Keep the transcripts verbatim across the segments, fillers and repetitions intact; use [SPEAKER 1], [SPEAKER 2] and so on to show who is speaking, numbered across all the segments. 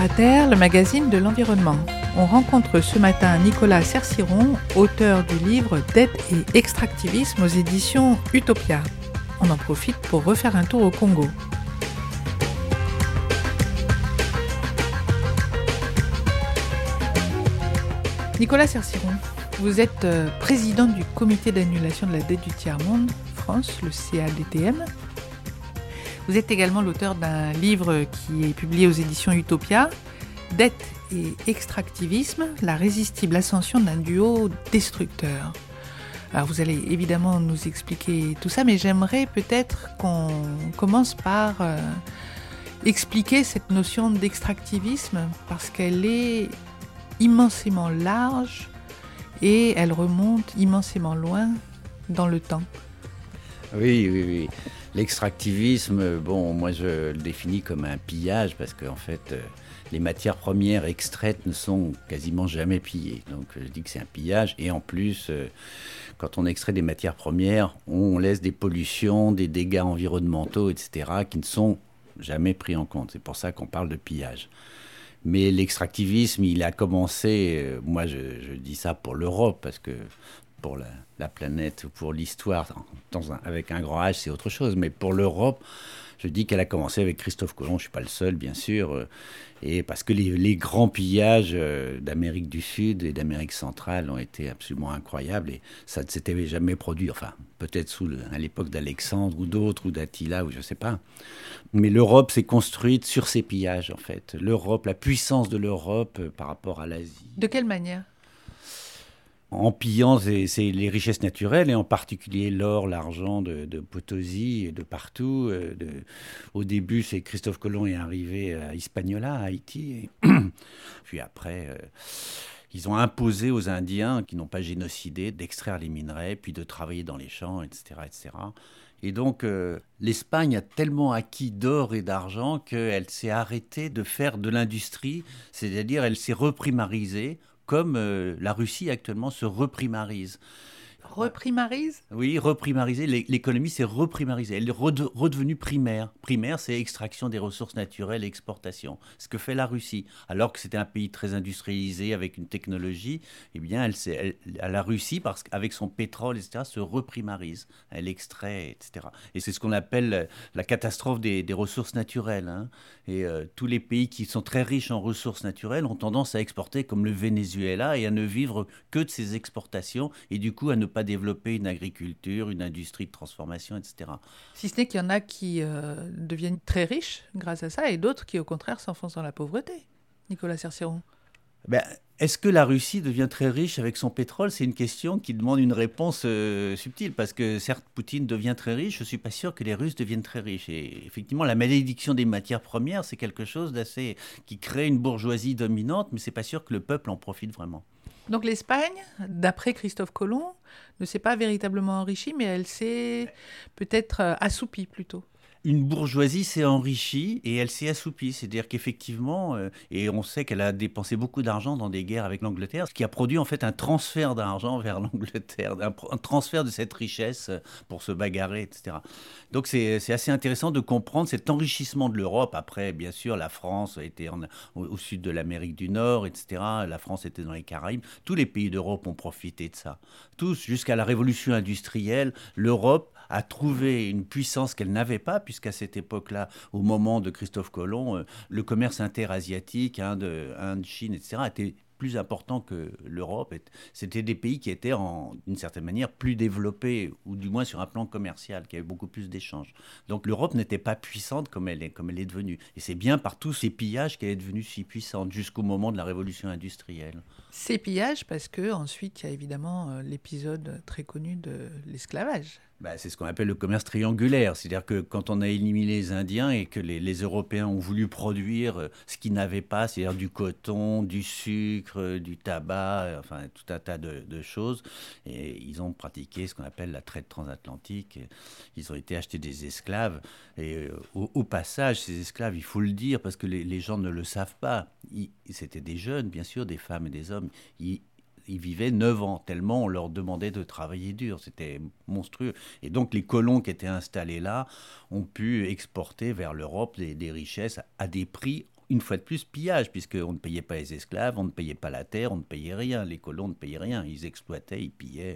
[SPEAKER 1] Terre à Terre, le magazine de l'environnement. On rencontre ce matin Nicolas Cerciron, auteur du livre « Dette et extractivisme » aux éditions Utopia. On en profite pour refaire un tour au Congo. Nicolas Cerciron, vous êtes président du comité d'annulation de la dette du tiers-monde, France, le C A D T M. Vous êtes également l'auteur d'un livre qui est publié aux éditions Utopia, « Dette et extractivisme, la résistible ascension d'un duo destructeur ». Alors vous allez évidemment nous expliquer tout ça, mais j'aimerais peut-être qu'on commence par euh, expliquer cette notion d'extractivisme, parce qu'elle est immensément large et elle remonte immensément loin dans le temps.
[SPEAKER 2] Oui, oui, oui. L'extractivisme, bon, moi je le définis comme un pillage parce qu'en fait, euh, les matières premières extraites ne sont quasiment jamais pillées. Donc je dis que c'est un pillage et en plus, euh, quand on extrait des matières premières, on laisse des pollutions, des dégâts environnementaux, et cetera qui ne sont jamais pris en compte. C'est pour ça qu'on parle de pillage. Mais l'extractivisme, il a commencé, euh, moi je, je dis ça pour l'Europe parce que pour la, la planète, pour l'histoire, dans un, avec un grand H, c'est autre chose. Mais pour l'Europe, je dis qu'elle a commencé avec Christophe Colomb. Je ne suis pas le seul, bien sûr. Euh, et parce que les, les grands pillages euh, d'Amérique du Sud et d'Amérique centrale ont été absolument incroyables. Et ça ne s'était jamais produit. Enfin, peut-être sous le, à l'époque d'Alexandre ou d'autres, ou d'Attila, ou je ne sais pas. Mais l'Europe s'est construite sur ces pillages, en fait. L'Europe, la puissance de l'Europe euh, par rapport à l'Asie.
[SPEAKER 1] De quelle manière ?
[SPEAKER 2] En pillant c'est, c'est les richesses naturelles, et en particulier l'or, l'argent de, de Potosi et de partout. Euh, de, au début, c'est Christophe Colomb est arrivé à Hispaniola, à Haïti. Et puis après, euh, ils ont imposé aux Indiens, qui n'ont pas génocidé, d'extraire les minerais, puis de travailler dans les champs, et cetera, et cetera. Et donc, euh, l'Espagne a tellement acquis d'or et d'argent qu'elle s'est arrêtée de faire de l'industrie, c'est-à-dire elle s'est reprimarisée, comme euh, la Russie actuellement se reprimarise.
[SPEAKER 1] Reprimarise ?
[SPEAKER 2] Oui, reprimarisée. L'économie s'est reprimarisée. Elle est rede- redevenue primaire. Primaire, c'est extraction des ressources naturelles et exportation. Ce que fait la Russie. Alors que c'était un pays très industrialisé avec une technologie, eh bien, elle, elle, la Russie, parce qu'avec son pétrole, et cetera, se reprimarise. Elle extrait, et cetera. Et c'est ce qu'on appelle la catastrophe des, des ressources naturelles. Hein. Et euh, tous les pays qui sont très riches en ressources naturelles ont tendance à exporter, comme le Venezuela, et à ne vivre que de ces exportations, et du coup à ne pas développer une agriculture, une industrie de transformation, et cetera.
[SPEAKER 1] Si ce n'est qu'il y en a qui euh, deviennent très riches grâce à ça, et d'autres qui, au contraire, s'enfoncent dans la pauvreté. Nicolas Cerciron.
[SPEAKER 2] Ben, est-ce que la Russie devient très riche avec son pétrole ? C'est une question qui demande une réponse euh, subtile, parce que certes, Poutine devient très riche, je ne suis pas sûr que les Russes deviennent très riches. Et effectivement, la malédiction des matières premières, c'est quelque chose d'assez qui crée une bourgeoisie dominante, mais ce n'est pas sûr que le peuple en profite vraiment.
[SPEAKER 1] Donc l'Espagne, d'après Christophe Colomb, ne s'est pas véritablement enrichie, mais elle s'est peut-être euh, assoupie plutôt.
[SPEAKER 2] Une bourgeoisie s'est enrichie et elle s'est assoupie. C'est-à-dire qu'effectivement, euh, et on sait qu'elle a dépensé beaucoup d'argent dans des guerres avec l'Angleterre, ce qui a produit en fait un transfert d'argent vers l'Angleterre, un, un transfert de cette richesse pour se bagarrer, et cetera. Donc c'est, c'est assez intéressant de comprendre cet enrichissement de l'Europe. Après, bien sûr, la France était en, au, au sud de l'Amérique du Nord, et cetera. La France était dans les Caraïbes. Tous les pays d'Europe ont profité de ça. Tous, jusqu'à la révolution industrielle, l'Europe a trouvé une puissance qu'elle n'avait pas, puisqu'à cette époque-là, au moment de Christophe Colomb, euh, le commerce interasiatique, Inde, Inde, Chine, et cetera, était plus important que l'Europe. C'était des pays qui étaient, en, d'une certaine manière, plus développés, ou du moins sur un plan commercial, qui avaient beaucoup plus d'échanges. Donc l'Europe n'était pas puissante comme elle est, comme elle est devenue. Et c'est bien par tous ces pillages qu'elle est devenue si puissante, jusqu'au moment de la révolution industrielle.
[SPEAKER 1] Ces pillages, parce qu'ensuite, il y a évidemment euh, l'épisode très connu de l'esclavage.
[SPEAKER 2] Bah, c'est ce qu'on appelle le commerce triangulaire. C'est-à-dire que quand on a éliminé les Indiens et que les, les Européens ont voulu produire ce qu'ils n'avaient pas, c'est-à-dire du coton, du sucre, du tabac, enfin tout un tas de, de choses, et ils ont pratiqué ce qu'on appelle la traite transatlantique. Ils ont été acheter des esclaves. Et euh, au, au passage, ces esclaves, il faut le dire, parce que les, les gens ne le savent pas, ils, c'était des jeunes, bien sûr, des femmes et des hommes. Ils, Ils vivaient neuf ans, tellement on leur demandait de travailler dur. C'était monstrueux. Et donc, les colons qui étaient installés là ont pu exporter vers l'Europe des, des richesses à des prix une fois de plus, pillage, puisqu'on ne payait pas les esclaves, on ne payait pas la terre, on ne payait rien. Les colons ne payaient rien. Ils exploitaient, ils pillaient.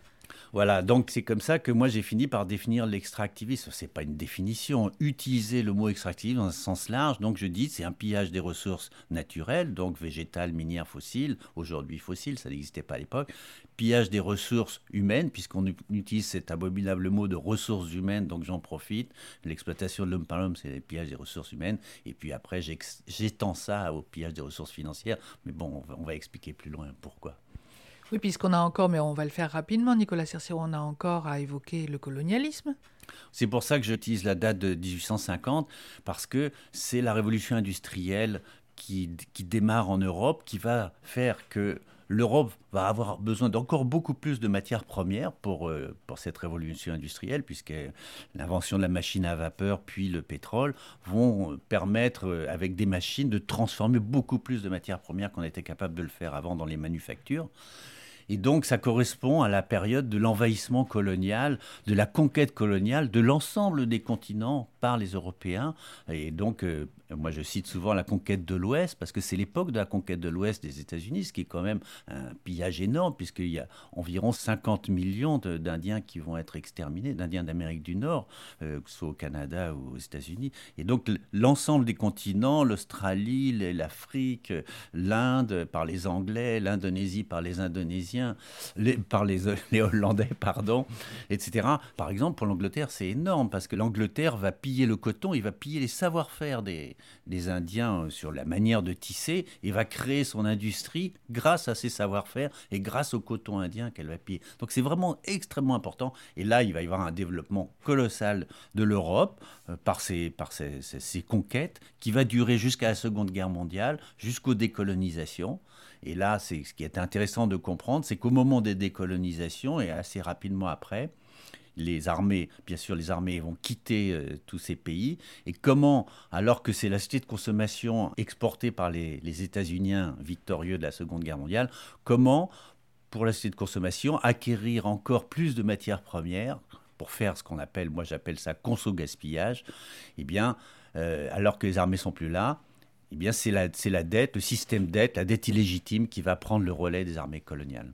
[SPEAKER 2] Voilà, donc c'est comme ça que moi j'ai fini par définir l'extractivisme. C'est pas une définition. Utiliser le mot extractivisme dans un sens large, donc je dis c'est un pillage des ressources naturelles, donc végétales, minières, fossiles. Aujourd'hui fossiles, ça n'existait pas à l'époque. Pillage des ressources humaines, puisqu'on utilise cet abominable mot de ressources humaines, donc j'en profite. L'exploitation de l'homme par l'homme, c'est le pillage des ressources humaines. Et puis après, j'étends ça au pillage des ressources financières. Mais bon, on va, on va expliquer plus loin pourquoi.
[SPEAKER 1] Oui, puisqu'on a encore, mais on va le faire rapidement, Nicolas Cerceron, on a encore à évoquer le colonialisme.
[SPEAKER 2] C'est pour ça que j'utilise la date de dix-huit cent cinquante, parce que c'est la révolution industrielle qui, qui démarre en Europe, qui va faire que l'Europe va avoir besoin d'encore beaucoup plus de matières premières pour, euh, pour cette révolution industrielle, puisque l'invention de la machine à vapeur puis le pétrole vont permettre, euh, avec des machines, de transformer beaucoup plus de matières premières qu'on était capable de le faire avant dans les manufactures. Et donc, ça correspond à la période de l'envahissement colonial, de la conquête coloniale de l'ensemble des continents par les Européens. Et donc, euh, moi, je cite souvent la conquête de l'Ouest, parce que c'est l'époque de la conquête de l'Ouest des États-Unis, ce qui est quand même un pillage énorme, puisqu'il y a environ cinquante millions de, d'Indiens qui vont être exterminés, d'Indiens d'Amérique du Nord, euh, que ce soit au Canada ou aux États-Unis. Et donc, l'ensemble des continents, l'Australie, l'Afrique, l'Inde par les Anglais, l'Indonésie par les Indonésiens, Les, par les, les Hollandais, pardon, et cetera. Par exemple, pour l'Angleterre, c'est énorme, parce que l'Angleterre va piller le coton, il va piller les savoir-faire des, des Indiens sur la manière de tisser, et va créer son industrie grâce à ces savoir-faire et grâce au coton indien qu'elle va piller. Donc c'est vraiment extrêmement important, et là, il va y avoir un développement colossal de l'Europe euh, par, ces, par ces, ces, ces conquêtes, qui va durer jusqu'à la Seconde Guerre mondiale, jusqu'aux décolonisations. Et là, c'est, ce qui est intéressant de comprendre, c'est qu'au moment des décolonisations, et assez rapidement après, les armées, bien sûr, les armées vont quitter euh, tous ces pays. Et comment, alors que c'est la société de consommation exportée par les, les États-Unis victorieux de la Seconde Guerre mondiale, comment, pour la société de consommation, acquérir encore plus de matières premières pour faire ce qu'on appelle, moi j'appelle ça conso-gaspillage, eh bien, euh, alors que les armées sont plus là, eh bien, c'est la, c'est la dette, le système dette, la dette illégitime qui va prendre le relais des armées coloniales.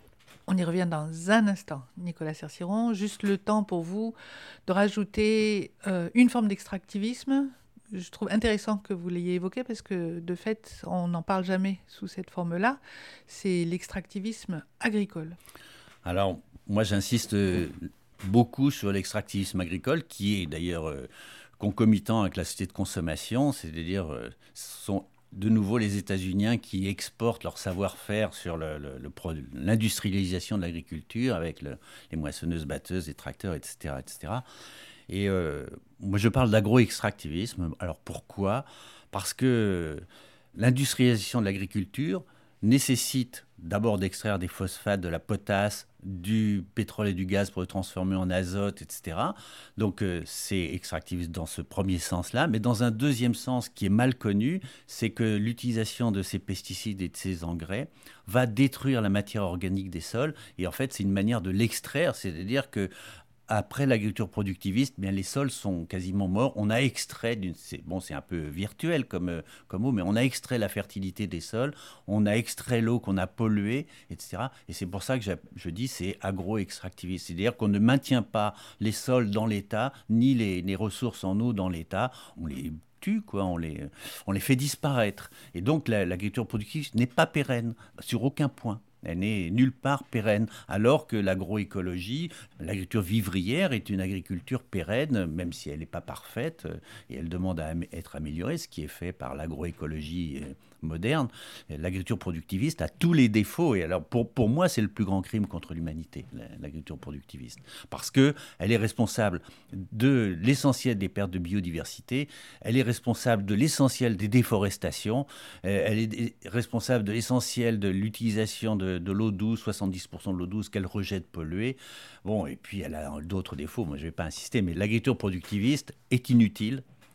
[SPEAKER 1] On y revient dans un instant, Nicolas Cerceron. Juste le temps pour vous de rajouter euh, une forme d'extractivisme. Je trouve intéressant que vous l'ayez évoqué parce que, de fait, on n'en parle jamais sous cette forme-là. C'est l'extractivisme agricole.
[SPEAKER 2] Alors, moi, j'insiste beaucoup sur l'extractivisme agricole, qui est d'ailleurs euh, concomitant avec la société de consommation, c'est-à-dire euh, sont de nouveau les États-Unis qui exportent leur savoir-faire sur le, le, le, l'industrialisation de l'agriculture avec le, les moissonneuses, batteuses, les tracteurs, et cetera, et cetera. Et euh, moi, je parle d'agro-extractivisme. Alors pourquoi ? Parce que l'industrialisation de l'agriculture nécessite d'abord d'extraire des phosphates, de la potasse, du pétrole et du gaz pour le transformer en azote, et cetera. Donc euh, c'est extractiviste dans ce premier sens-là. Mais dans un deuxième sens qui est mal connu, c'est que l'utilisation de ces pesticides et de ces engrais va détruire la matière organique des sols. Et en fait, c'est une manière de l'extraire, c'est-à-dire que après l'agriculture productiviste, bien, les sols sont quasiment morts. On a extrait, d'une, c'est, bon, c'est un peu virtuel comme, comme mot, mais on a extrait la fertilité des sols, on a extrait l'eau qu'on a polluée, et cetera. Et c'est pour ça que je, je dis c'est agro-extractiviste. C'est-à-dire qu'on ne maintient pas les sols dans l'état, ni les, les ressources en eau dans l'état. On les tue, quoi, on les, on les fait disparaître. Et donc la, l'agriculture productiviste n'est pas pérenne sur aucun point. Elle n'est nulle part pérenne, alors que l'agroécologie, l'agriculture vivrière est une agriculture pérenne, même si elle n'est pas parfaite, et elle demande à être améliorée, ce qui est fait par l'agroécologie moderne. L'agriculture productiviste a tous les défauts, et alors pour, pour moi, c'est le plus grand crime contre l'humanité, l'agriculture productiviste, parce qu'elle est responsable de l'essentiel des pertes de biodiversité, elle est responsable de l'essentiel des déforestations, elle est responsable de l'essentiel de l'utilisation de de l'eau douce, soixante-dix pour cent de l'eau douce qu'elle rejette polluée. Bon, et puis elle a d'autres défauts, moi je ne vais pas insister, mais l'agriculture productiviste est inutile,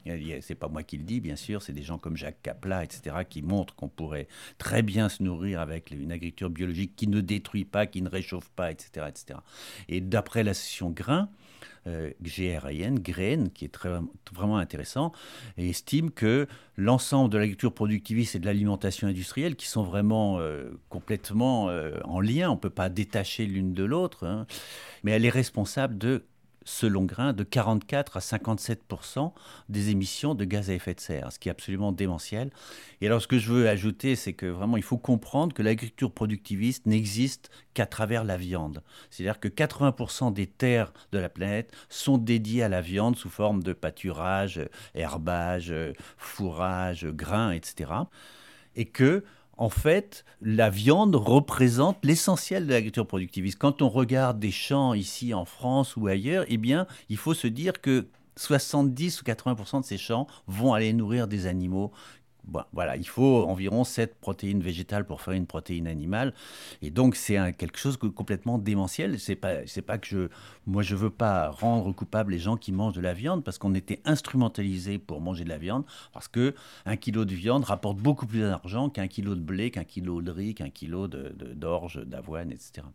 [SPEAKER 2] C'est pas moi qui le dis, bien sûr, c'est des gens comme Jacques Kapla, et cetera, qui montrent qu'on pourrait très bien se nourrir avec une agriculture biologique qui ne détruit pas, qui ne réchauffe pas, et cetera, et cetera. Et d'après l'association Grain, euh, G R A N, Grain, qui est très, vraiment intéressant, et estime que l'ensemble de l'agriculture productiviste et de l'alimentation industrielle, qui sont vraiment euh, complètement euh, en lien, on ne peut pas détacher l'une de l'autre, hein, mais elle est responsable de, selon Grain, de quarante-quatre à cinquante-sept pour cent des émissions de gaz à effet de serre, ce qui est absolument démentiel. Et alors, ce que je veux ajouter, c'est que vraiment, il faut comprendre que l'agriculture productiviste n'existe qu'à travers la viande. C'est-à-dire que quatre-vingts pour cent des terres de la planète sont dédiées à la viande sous forme de pâturage, herbage, fourrage, grains, et cetera. Et que en fait, la viande représente l'essentiel de l'agriculture productiviste. Quand on regarde des champs ici en France ou ailleurs, eh bien, il faut se dire que soixante-dix ou quatre-vingts pour cent de ces champs vont aller nourrir des animaux. Bon, voilà, il faut environ sept protéines végétales pour faire une protéine animale. Et donc, c'est un, quelque chose de complètement démentiel. C'est pas, c'est pas que je... Moi, je veux pas rendre coupables les gens qui mangent de la viande parce qu'on était instrumentalisés pour manger de la viande. Parce qu'un kilo de viande rapporte beaucoup plus d'argent qu'un kilo de blé, qu'un kilo de riz, qu'un kilo de, de, d'orge, d'avoine, et cetera.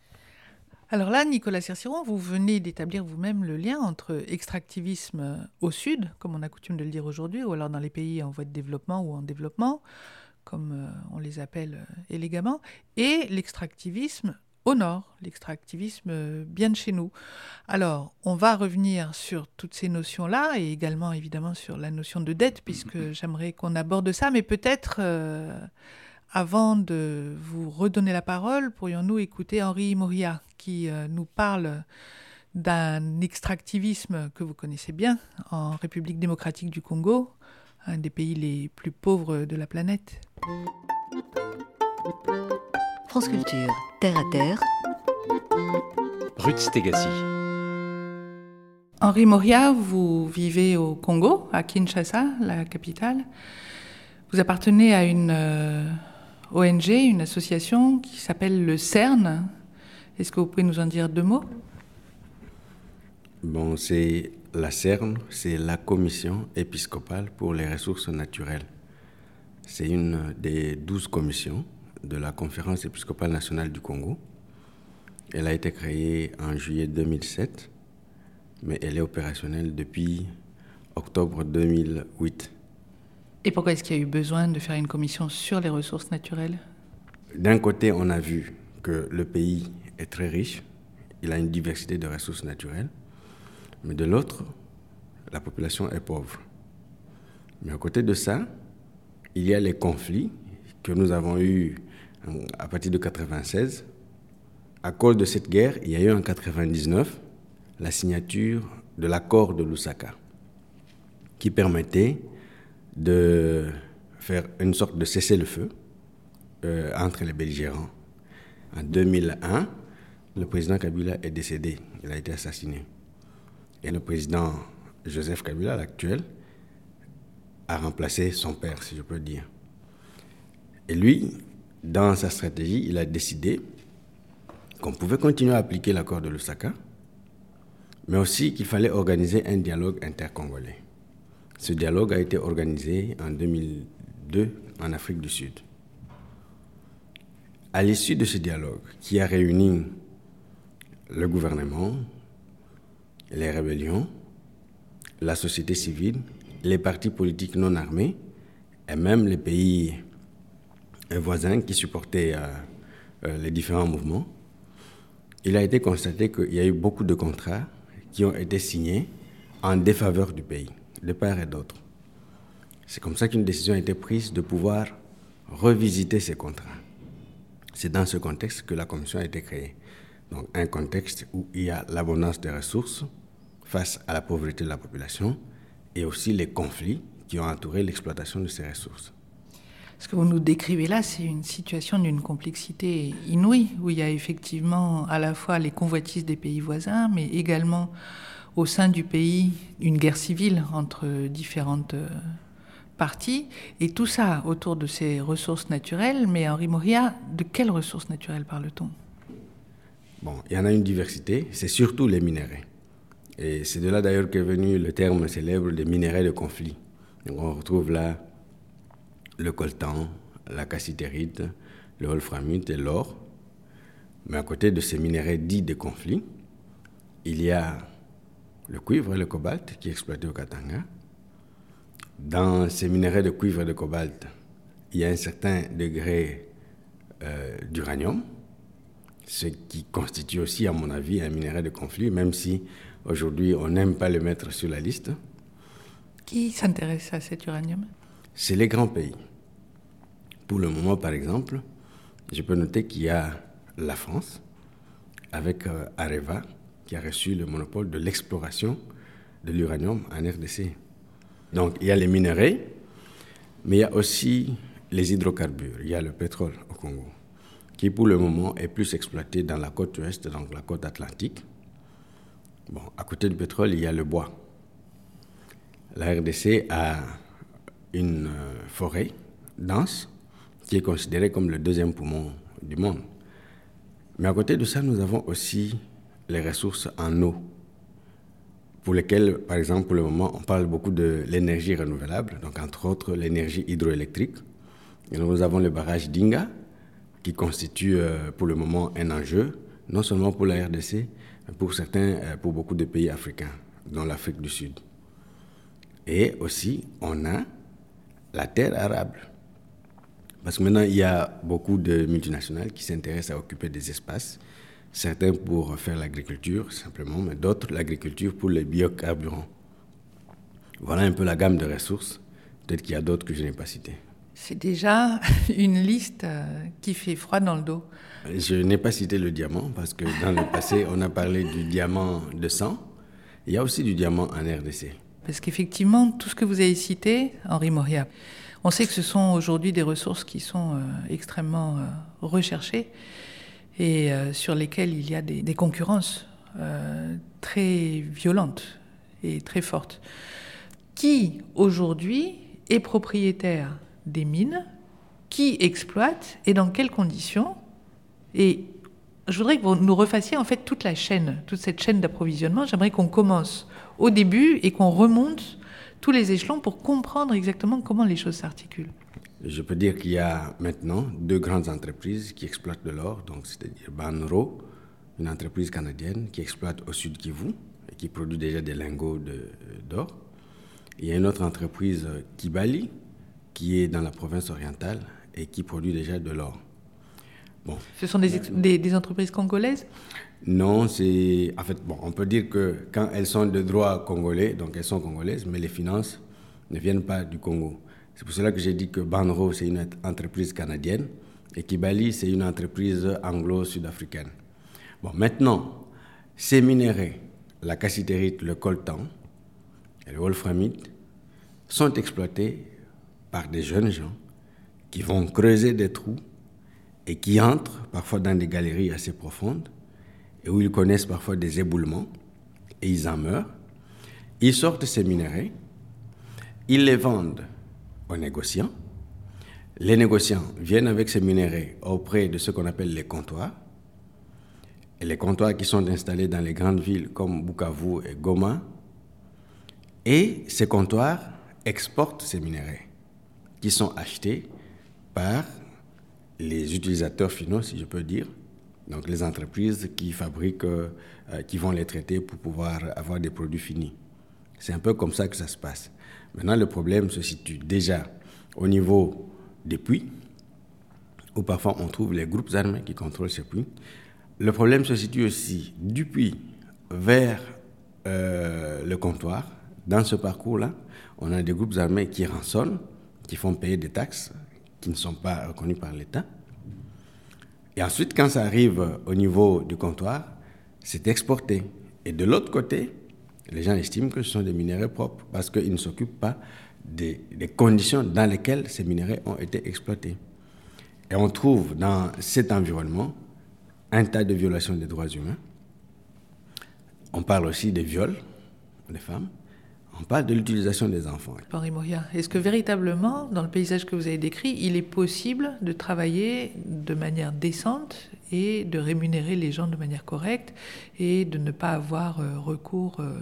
[SPEAKER 1] Alors là, Nicolas Cerciron, vous venez d'établir vous-même le lien entre extractivisme au sud, comme on a coutume de le dire aujourd'hui, ou alors dans les pays en voie de développement ou en développement, comme euh, on les appelle euh, élégamment, et l'extractivisme au nord, l'extractivisme euh, bien de chez nous. Alors, on va revenir sur toutes ces notions-là, et également évidemment sur la notion de dette, puisque j'aimerais qu'on aborde ça, mais peut-être... Euh, Avant de vous redonner la parole, pourrions-nous écouter Henri Moria qui euh, nous parle d'un extractivisme que vous connaissez bien en République démocratique du Congo, un des pays les plus pauvres de la planète.
[SPEAKER 3] France Culture, terre à terre.
[SPEAKER 4] Ruth Stégassy.
[SPEAKER 1] Henri Moria, vous vivez au Congo, à Kinshasa, la capitale. Vous appartenez à une... Euh, O N G, une association qui s'appelle le CERN. Est-ce que vous pouvez nous en dire deux mots ?
[SPEAKER 5] Bon, c'est la CERN, c'est la Commission épiscopale pour les ressources naturelles. C'est une des douze commissions de la Conférence épiscopale nationale du Congo. Elle a été créée en juillet deux mille sept, mais elle est opérationnelle depuis octobre deux mille huit.
[SPEAKER 1] Et pourquoi est-ce qu'il y a eu besoin de faire une commission sur les ressources naturelles ?
[SPEAKER 5] D'un côté, on a vu que le pays est très riche, il a une diversité de ressources naturelles, mais de l'autre, la population est pauvre. Mais à côté de ça, il y a les conflits que nous avons eus à partir de mille neuf cent quatre-vingt-seize. À cause de cette guerre, il y a eu en mille neuf cent quatre-vingt-dix-neuf la signature de l'accord de Lusaka, qui permettait de faire une sorte de cessez-le-feu euh, entre les belligérants. En deux mille un, le président Kabila est décédé, il a été assassiné. Et le président Joseph Kabila, l'actuel, a remplacé son père, si je peux dire. Et lui, dans sa stratégie, il a décidé qu'on pouvait continuer à appliquer l'accord de Lusaka, mais aussi qu'il fallait organiser un dialogue intercongolais. Ce dialogue a été organisé en deux mille deux en Afrique du Sud. À l'issue de ce dialogue, qui a réuni le gouvernement, les rébellions, la société civile, les partis politiques non armés et même les pays voisins qui supportaient euh, les différents mouvements, il a été constaté qu'il y a eu beaucoup de contrats qui ont été signés en défaveur du pays, de part et d'autre. C'est comme ça qu'une décision a été prise de pouvoir revisiter ces contrats. C'est dans ce contexte que la commission a été créée. Donc un contexte où il y a l'abondance des ressources face à la pauvreté de la population et aussi les conflits qui ont entouré l'exploitation de ces ressources.
[SPEAKER 1] Ce que vous nous décrivez là, c'est une situation d'une complexité inouïe, où il y a effectivement à la fois les convoitises des pays voisins, mais également au sein du pays une guerre civile entre différentes parties, et tout ça autour de ces ressources naturelles. Mais Henri Moria, de quelles ressources naturelles parle-t-on ?
[SPEAKER 5] Bon, il y en a une diversité, c'est surtout les minéraux. Et c'est de là d'ailleurs qu'est venu le terme célèbre des minerais de conflit. Donc on retrouve là le coltan, la cassitérite, le wolframite et l'or. Mais à côté de ces minerais dits de conflit, il y a le cuivre et le cobalt qui est exploité au Katanga. Dans ces minerais de cuivre et de cobalt, il y a un certain degré euh, d'uranium, ce qui constitue aussi, à mon avis, un minerai de conflit, même si aujourd'hui on n'aime pas le mettre sur la liste.
[SPEAKER 1] Qui s'intéresse à cet uranium?
[SPEAKER 5] C'est les grands pays. Pour le moment, par exemple, je peux noter qu'il y a la France, avec euh, Areva, qui a reçu le monopole de l'exploration de l'uranium en R D C. Donc, il y a les minerais, mais il y a aussi les hydrocarbures. Il y a le pétrole au Congo, qui pour le moment est plus exploité dans la côte ouest, donc la côte atlantique. Bon, à côté du pétrole, il y a le bois. La R D C a une euh, forêt dense qui est considérée comme le deuxième poumon du monde. Mais à côté de ça, nous avons aussi les ressources en eau, pour lesquelles, par exemple, pour le moment, on parle beaucoup de l'énergie renouvelable, donc entre autres l'énergie hydroélectrique. Et nous avons le barrage d'Inga, qui constitue euh, pour le moment un enjeu, non seulement pour la R D C, mais pour certains, euh, pour beaucoup de pays africains, dont l'Afrique du Sud. Et aussi, on a la terre arable. Parce que maintenant, il y a beaucoup de multinationales qui s'intéressent à occuper des espaces, certains pour faire l'agriculture simplement, mais d'autres l'agriculture pour les biocarburants. Voilà un peu la gamme de ressources. Peut-être qu'il y a d'autres que je n'ai pas citées.
[SPEAKER 1] C'est déjà une liste qui fait froid dans le dos.
[SPEAKER 5] Je n'ai pas cité le diamant parce que dans le passé, on a parlé du diamant de sang. Il y a aussi du diamant en R D C.
[SPEAKER 1] Parce qu'effectivement, tout ce que vous avez cité, Henri Moria, on sait que ce sont aujourd'hui des ressources qui sont euh, extrêmement euh, recherchées et euh, sur lesquelles il y a des, des concurrences euh, très violentes et très fortes. Qui, aujourd'hui, est propriétaire des mines? Qui exploite et dans quelles conditions? Et je voudrais que vous nous refassiez en fait toute la chaîne, toute cette chaîne d'approvisionnement. J'aimerais qu'on commence au début et qu'on remonte tous les échelons pour comprendre exactement comment les choses s'articulent.
[SPEAKER 5] Je peux dire qu'il y a maintenant deux grandes entreprises qui exploitent de l'or, donc c'est-à-dire Banro, une entreprise canadienne qui exploite au sud Kivu et qui produit déjà des lingots de, d'or. Il y a une autre entreprise, Kibali, qui est dans la province orientale et qui produit déjà de l'or. Bon.
[SPEAKER 1] Ce sont des, ex- des, des entreprises congolaises?
[SPEAKER 5] Non, c'est... En fait, bon, on peut dire que quand elles sont de droit congolais, donc elles sont congolaises, mais les finances ne viennent pas du Congo. C'est pour cela que j'ai dit que Banro, c'est une entreprise canadienne et Kibali, c'est une entreprise anglo-sud-africaine. Bon, maintenant, ces minéraux, la cassitérite, le coltan et le wolframite, sont exploités par des jeunes gens qui vont creuser des trous et qui entrent parfois dans des galeries assez profondes et où ils connaissent parfois des éboulements et ils en meurent. Ils sortent ces minéraux, ils les vendent aux négociants. Les négociants viennent avec ces minéraux auprès de ce qu'on appelle les comptoirs. Et les comptoirs qui sont installés dans les grandes villes comme Bukavu et Goma. Et ces comptoirs exportent ces minéraux qui sont achetés par les utilisateurs finaux, si je peux dire, donc les entreprises qui fabriquent, euh, qui vont les traiter pour pouvoir avoir des produits finis. C'est un peu comme ça que ça se passe. Maintenant, le problème se situe déjà au niveau des puits, où parfois on trouve les groupes armés qui contrôlent ces puits. Le problème se situe aussi du puits vers euh, le comptoir. Dans ce parcours-là, on a des groupes armés qui rançonnent, qui font payer des taxes qui ne sont pas reconnues par l'État. Et ensuite, quand ça arrive au niveau du comptoir, c'est exporté. Et de l'autre côté, les gens estiment que ce sont des minéraux propres parce qu'ils ne s'occupent pas des, des conditions dans lesquelles ces minéraux ont été exploités. Et on trouve dans cet environnement un tas de violations des droits humains. On parle aussi des viols des femmes. On parle de l'utilisation des enfants.
[SPEAKER 1] Henri Moria, est-ce que véritablement, dans le paysage que vous avez décrit, il est possible de travailler de manière décente et de rémunérer les gens de manière correcte et de ne pas avoir euh, recours euh,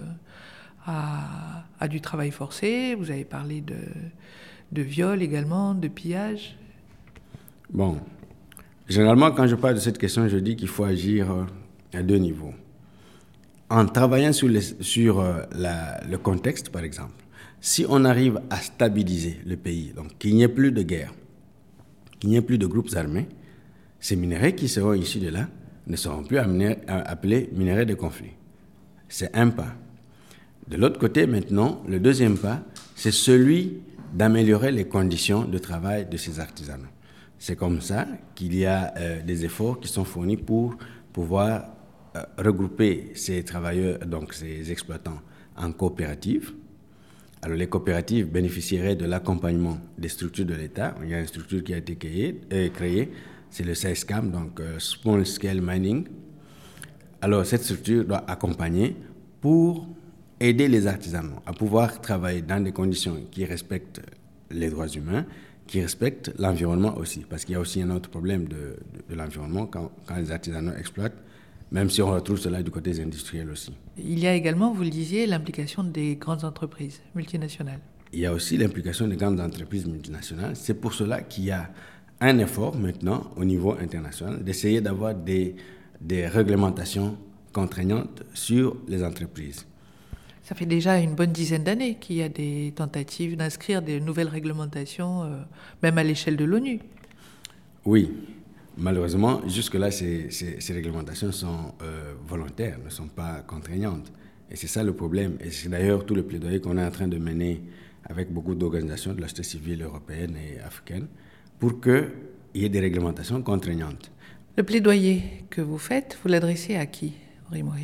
[SPEAKER 1] à, à du travail forcé. Vous avez parlé de, de viol également, de pillage.
[SPEAKER 5] Bon, généralement, quand je parle de cette question, je dis qu'il faut agir euh, à deux niveaux. En travaillant sur, les, sur euh, la, le contexte, par exemple, si on arrive à stabiliser le pays, donc qu'il n'y ait plus de guerre, qu'il n'y ait plus de groupes armés, ces minerais qui seront issus de là ne seront plus amenés, appelés minerais de conflit. C'est un pas. De l'autre côté, maintenant, le deuxième pas, c'est celui d'améliorer les conditions de travail de ces artisans. C'est comme ça qu'il y a euh, des efforts qui sont fournis pour pouvoir euh, regrouper ces travailleurs, donc ces exploitants, en coopératives. Alors les coopératives bénéficieraient de l'accompagnement des structures de l'État. Il y a une structure qui a été créée, euh, créée c'est le SAESCAM, donc euh, Small Scale Mining. Alors cette structure doit accompagner pour aider les artisans à pouvoir travailler dans des conditions qui respectent les droits humains, qui respectent l'environnement aussi. Parce qu'il y a aussi un autre problème de, de, de l'environnement quand, quand les artisans exploitent, même si on retrouve cela du côté industriel aussi.
[SPEAKER 1] Il y a également, vous le disiez, l'implication des grandes entreprises multinationales.
[SPEAKER 5] Il y a aussi l'implication des grandes entreprises multinationales. C'est pour cela qu'il y a un effort maintenant au niveau international d'essayer d'avoir des, des réglementations contraignantes sur les entreprises.
[SPEAKER 1] Ça fait déjà une bonne dizaine d'années qu'il y a des tentatives d'inscrire des nouvelles réglementations, euh, même à l'échelle de l'ONU.
[SPEAKER 5] Oui, malheureusement, jusque-là, ces, ces, ces réglementations sont euh, volontaires, ne sont pas contraignantes. Et c'est ça le problème. Et c'est d'ailleurs tout le plaidoyer qu'on est en train de mener avec beaucoup d'organisations de la société civile européenne et africaine pour qu'il y ait des réglementations contraignantes.
[SPEAKER 1] Le plaidoyer que vous faites, vous l'adressez à qui, Henri Moria ?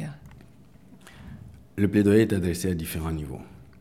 [SPEAKER 5] Le plaidoyer est adressé à différents niveaux.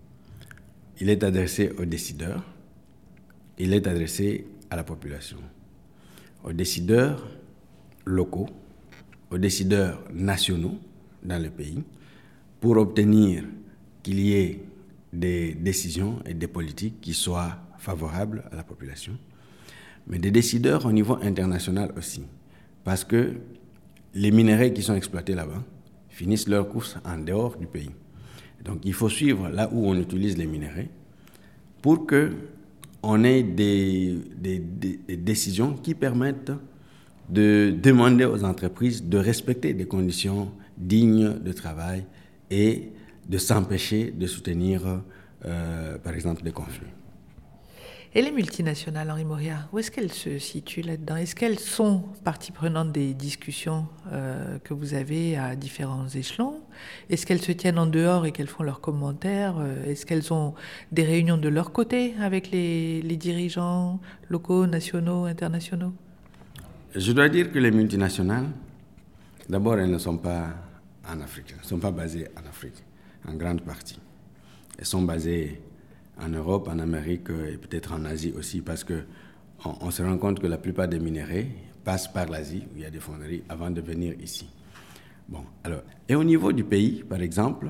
[SPEAKER 5] Il est adressé aux décideurs, il est adressé à la population, aux décideurs locaux, aux décideurs nationaux dans le pays, pour obtenir qu'il y ait des décisions et des politiques qui soient favorables à la population, mais des décideurs au niveau international aussi, parce que les minerais qui sont exploités là-bas finissent leur course en dehors du pays. Donc il faut suivre là où on utilise les minerais pour qu'on ait des, des, des, des décisions qui permettent de demander aux entreprises de respecter des conditions dignes de travail et de s'empêcher de soutenir, euh, par exemple, des conflits.
[SPEAKER 1] Et les multinationales, Henri Moria, où est-ce qu'elles se situent là-dedans ? Est-ce qu'elles sont partie prenante des discussions euh, que vous avez à différents échelons ? Est-ce qu'elles se tiennent en dehors et qu'elles font leurs commentaires ? Est-ce qu'elles ont des réunions de leur côté avec les, les dirigeants locaux, nationaux, internationaux ?
[SPEAKER 5] Je dois dire que les multinationales, d'abord, elles ne sont pas en Afrique, elles ne sont pas basées en Afrique, en grande partie. Elles sont basées en Europe, en Amérique et peut-être en Asie aussi, parce qu'on on se rend compte que la plupart des minerais passent par l'Asie, où il y a des fonderies, avant de venir ici. Bon, alors, et au niveau du pays, par exemple,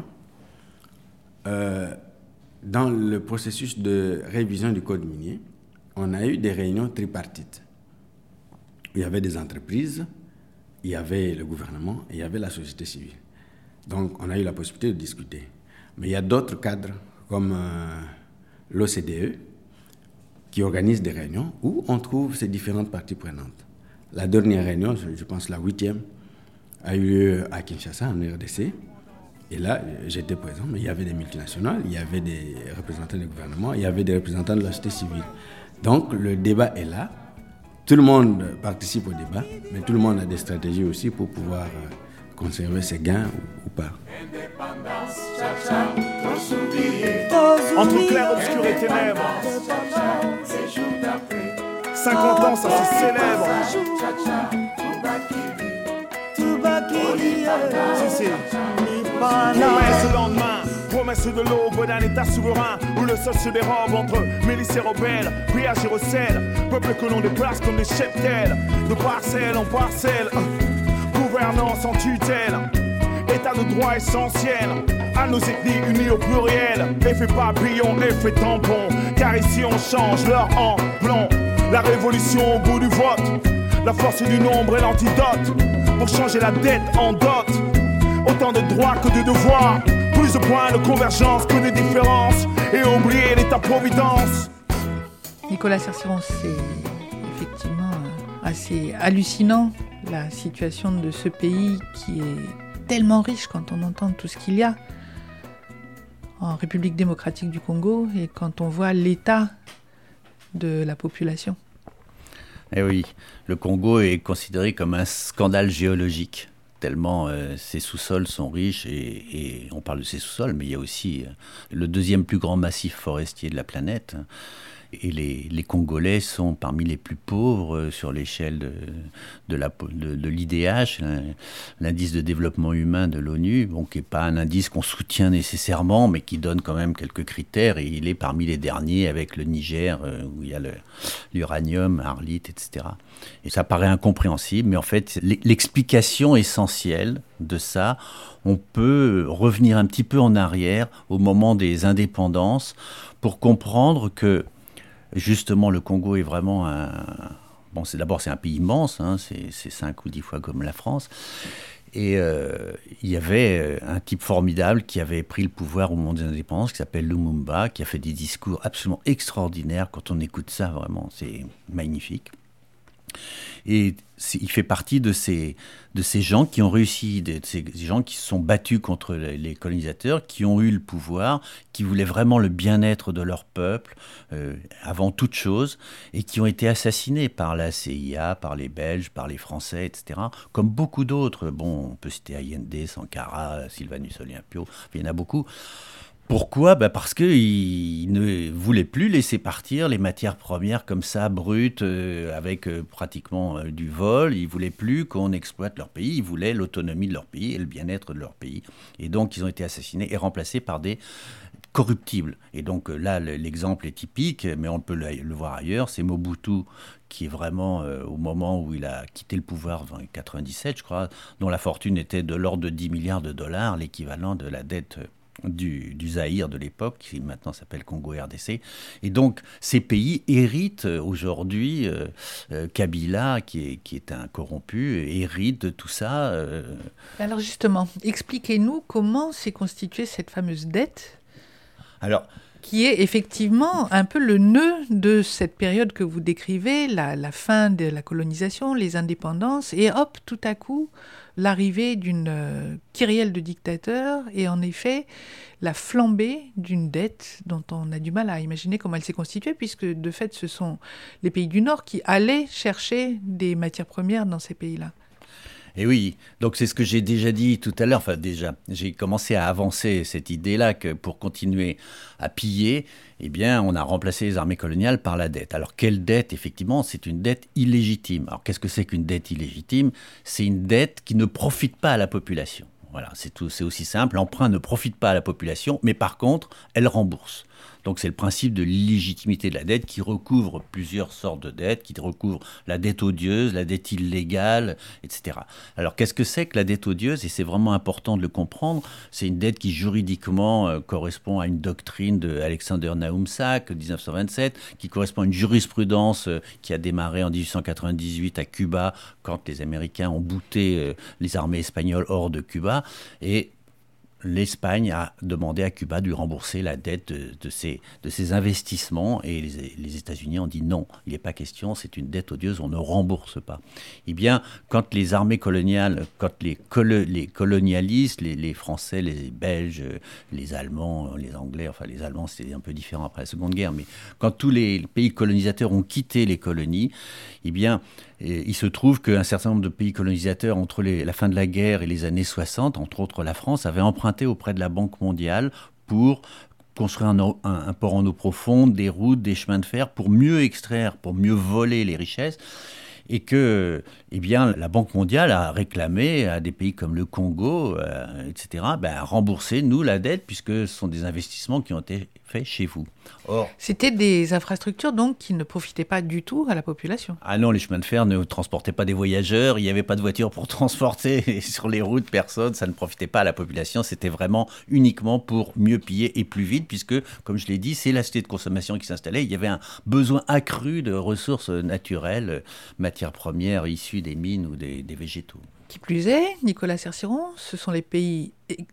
[SPEAKER 5] euh, dans le processus de révision du code minier, on a eu des réunions tripartites. Il y avait des entreprises, il y avait le gouvernement et il y avait la société civile. Donc, on a eu la possibilité de discuter. Mais il y a d'autres cadres, comme euh, l'O C D E, qui organise des réunions où on trouve ces différentes parties prenantes. La dernière réunion, je pense la huitième, a eu lieu à Kinshasa, en R D C. Et là, j'étais présent, mais il y avait des multinationales, il y avait des représentants du gouvernement, il y avait des représentants de la société civile. Donc, le débat est là. Tout le monde participe au débat, mais tout le monde a des stratégies aussi pour pouvoir conserver ses gains ou, ou pas.
[SPEAKER 6] Entre clair, obscur et ténèbres, cinquante ans, ça se célèbre. Si, si. Promesse le lendemain, promesse de l'aube d'un état souverain où le sol se dérobe entre milices et rebelles, pillage et recel, peuple que l'on déplace comme des cheptels, de parcelle en parcelle, gouvernance en tutelle, état de droit essentiel, à nos ethnies unies au pluriel, effet papillon, effet tampon, car ici on change leur emplomb, la révolution au bout du vote. La force du nombre est l'antidote pour changer la dette en dot. Autant de droits que de devoirs, plus de points de convergence que de différences, et oublier l'État-providence.
[SPEAKER 1] Nicolas Cerceron, c'est effectivement assez hallucinant la situation de ce pays qui est tellement riche quand on entend tout ce qu'il y a en République démocratique du Congo et quand on voit l'état de la population.
[SPEAKER 2] Eh oui, le Congo est considéré comme un scandale géologique, tellement euh, ses sous-sols sont riches, et, et on parle de ses sous-sols, mais il y a aussi euh, le deuxième plus grand massif forestier de la planète. Et les, les Congolais sont parmi les plus pauvres euh, sur l'échelle de, de, la, de, de l'I D H, l'indice de développement humain de l'ONU, bon, qui n'est pas un indice qu'on soutient nécessairement, mais qui donne quand même quelques critères, et il est parmi les derniers avec le Niger, euh, où il y a le, l'uranium, Arlit, et cetera. Et ça paraît incompréhensible, mais en fait, l'explication essentielle de ça, on peut revenir un petit peu en arrière au moment des indépendances pour comprendre que justement, le Congo est vraiment un... Bon, c'est, d'abord, c'est un pays immense, hein, c'est, c'est cinq ou dix fois comme la France. Et euh, il y avait un type formidable qui avait pris le pouvoir au moment des indépendances, qui s'appelle Lumumba, qui a fait des discours absolument extraordinaires. Quand on écoute ça, vraiment, c'est magnifique. Et il fait partie de ces, de ces gens qui ont réussi, de ces gens qui se sont battus contre les colonisateurs, qui ont eu le pouvoir, qui voulaient vraiment le bien-être de leur peuple, euh, avant toute chose, et qui ont été assassinés par la C I A, par les Belges, par les Français, et cetera, comme beaucoup d'autres. Bon, on peut citer Allende, Sankara, Sylvanus Olympio, il y en a beaucoup. Pourquoi ? Ben parce qu'ils ne voulaient plus laisser partir les matières premières comme ça, brutes, euh, avec euh, pratiquement euh, du vol. Ils ne voulaient plus qu'on exploite leur pays. Ils voulaient l'autonomie de leur pays et le bien-être de leur pays. Et donc, ils ont été assassinés et remplacés par des corruptibles. Et donc là, l'exemple est typique, mais on peut le, le voir ailleurs. C'est Mobutu, qui est vraiment, euh, au moment où il a quitté le pouvoir, en quatre-vingt-dix-sept, je crois, dont la fortune était de l'ordre de dix milliards de dollars, l'équivalent de la dette Du, du Zaïre de l'époque, qui maintenant s'appelle Congo-R D C. Et donc, ces pays héritent aujourd'hui, euh, euh, Kabila, qui est, qui est un corrompu, hérite de tout ça. Euh...
[SPEAKER 1] Alors justement, expliquez-nous comment s'est constituée cette fameuse dette,
[SPEAKER 2] Alors,
[SPEAKER 1] qui est effectivement un peu le nœud de cette période que vous décrivez, la, la fin de la colonisation, les indépendances, et hop, tout à coup, l'arrivée d'une euh, kyrielle de dictateurs et en effet la flambée d'une dette dont on a du mal à imaginer comment elle s'est constituée, puisque de fait ce sont les pays du Nord qui allaient chercher des matières premières dans ces pays-là.
[SPEAKER 2] Et oui, donc c'est ce que j'ai déjà dit tout à l'heure, enfin déjà, j'ai commencé à avancer cette idée-là que pour continuer à piller, eh bien on a remplacé les armées coloniales par la dette. Alors quelle dette ? Effectivement, c'est une dette illégitime. Alors qu'est-ce que c'est qu'une dette illégitime ? C'est une dette qui ne profite pas à la population. Voilà, c'est tout, c'est aussi simple, l'emprunt ne profite pas à la population, mais par contre, elle rembourse. Donc c'est le principe de l'illégitimité de la dette qui recouvre plusieurs sortes de dettes, qui recouvre la dette odieuse, la dette illégale, et cetera. Alors qu'est-ce que c'est que la dette odieuse ? Et c'est vraiment important de le comprendre. C'est une dette qui juridiquement euh, correspond à une doctrine de Alexander Naumsak, dix-neuf cent vingt-sept, qui correspond à une jurisprudence euh, qui a démarré en dix-huit cent quatre-vingt-dix-huit à Cuba, quand les Américains ont bouté euh, les armées espagnoles hors de Cuba. Et l'Espagne a demandé à Cuba de lui rembourser la dette de, de, ses, de ses investissements, et les, les États-Unis ont dit non, il n'est pas question, c'est une dette odieuse, on ne rembourse pas. Eh bien, quand les armées coloniales, quand les, colo, les colonialistes, les, les Français, les Belges, les Allemands, les Anglais, enfin les Allemands c'était un peu différent après la Seconde Guerre, mais quand tous les pays colonisateurs ont quitté les colonies, eh bien, et il se trouve qu'un certain nombre de pays colonisateurs, entre les, la fin de la guerre et les années soixante, entre autres la France, avaient emprunté auprès de la Banque mondiale pour construire un, un, un port en eau profonde, des routes, des chemins de fer, pour mieux extraire, pour mieux voler les richesses. Et que, eh bien, la Banque mondiale a réclamé à des pays comme le Congo, euh, et cetera, ben, rembourser, nous, la dette, puisque ce sont des investissements qui ont été faits chez vous. Or,
[SPEAKER 1] C'était des infrastructures donc qui ne profitaient pas du tout à la population.
[SPEAKER 2] Ah non, les chemins de fer ne transportaient pas des voyageurs, il n'y avait pas de voitures pour transporter sur les routes personne, ça ne profitait pas à la population, c'était vraiment uniquement pour mieux piller et plus vite, puisque, comme je l'ai dit, c'est la société de consommation qui s'installait, il y avait un besoin accru de ressources naturelles, matières premières issues des mines ou des, des végétaux.
[SPEAKER 1] Qui plus est, Nicolas Cerciron, ce sont les pays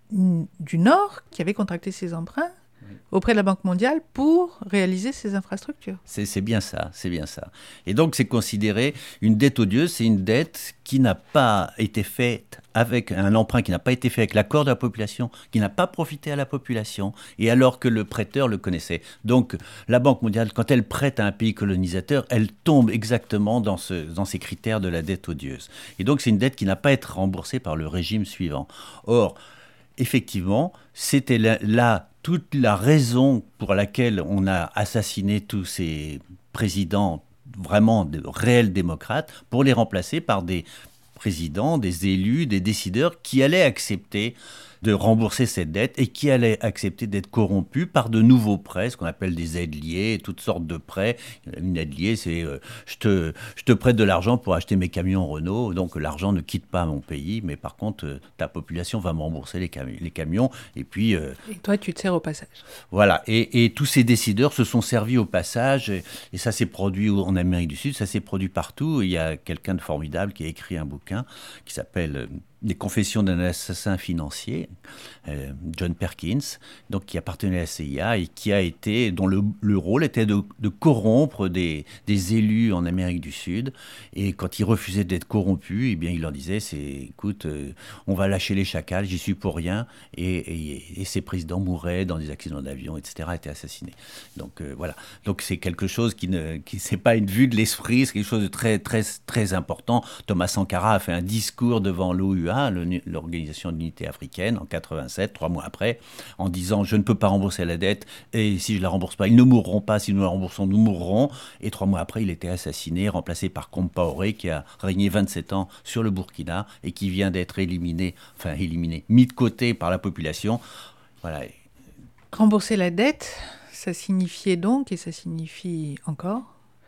[SPEAKER 1] du Nord qui avaient contracté ces emprunts auprès de la Banque mondiale pour réaliser ces infrastructures.
[SPEAKER 2] C'est, c'est bien ça, c'est bien ça. Et donc c'est considéré une dette odieuse, c'est une dette qui n'a pas été faite avec un emprunt qui n'a pas été fait avec l'accord de la population, qui n'a pas profité à la population, et alors que le prêteur le connaissait. Donc la Banque mondiale, quand elle prête à un pays colonisateur, elle tombe exactement dans, ce, dans ces critères de la dette odieuse. Et donc c'est une dette qui n'a pas été remboursée par le régime suivant. Or, effectivement, c'était là, là toute la raison pour laquelle on a assassiné tous ces présidents vraiment de réels démocrates, pour les remplacer par des présidents, des élus, des décideurs qui allaient accepter de rembourser cette dette et qui allaient accepter d'être corrompus par de nouveaux prêts, ce qu'on appelle des aides liées, toutes sortes de prêts. Une aide liée, c'est euh, je te, je te prête de l'argent pour acheter mes camions Renault, donc l'argent ne quitte pas mon pays, mais par contre, euh, ta population va me rembourser les, cami- les camions. Et puis... Euh,
[SPEAKER 1] et toi, tu te sers au passage.
[SPEAKER 2] Voilà, et, et tous ces décideurs se sont servis au passage, et, et ça s'est produit en Amérique du Sud, ça s'est produit partout. Il y a quelqu'un de formidable qui a écrit un bouquin qui s'appelle... Euh, Les confessions d'un assassin financier, euh, John Perkins, donc qui appartenait à la C I A et qui a été, dont le, le rôle était de, de corrompre des, des élus en Amérique du Sud. Et quand ils refusaient d'être corrompus, eh bien, il leur disait, c'est, écoute, euh, on va lâcher les chacals, j'y suis pour rien. Et, et, et ces présidents mouraient dans des accidents d'avion, et cetera, étaient assassinés. Donc euh, voilà. Donc c'est quelque chose qui ne, qui c'est pas une vue de l'esprit, c'est quelque chose de très, très, très important. Thomas Sankara a fait un discours devant l'O U A, l'Organisation de l'Unité africaine, en quatre-vingt-sept, trois mois après, en disant « Je ne peux pas rembourser la dette, et si je ne la rembourse pas, ils ne mourront pas, si nous la remboursons, nous mourrons. » Et trois mois après, il était assassiné, remplacé par Compaoré, qui a régné vingt-sept ans sur le Burkina, et qui vient d'être éliminé, enfin éliminé, mis de côté par la population. Voilà.
[SPEAKER 1] Rembourser la dette, ça signifiait donc, et ça signifie encore,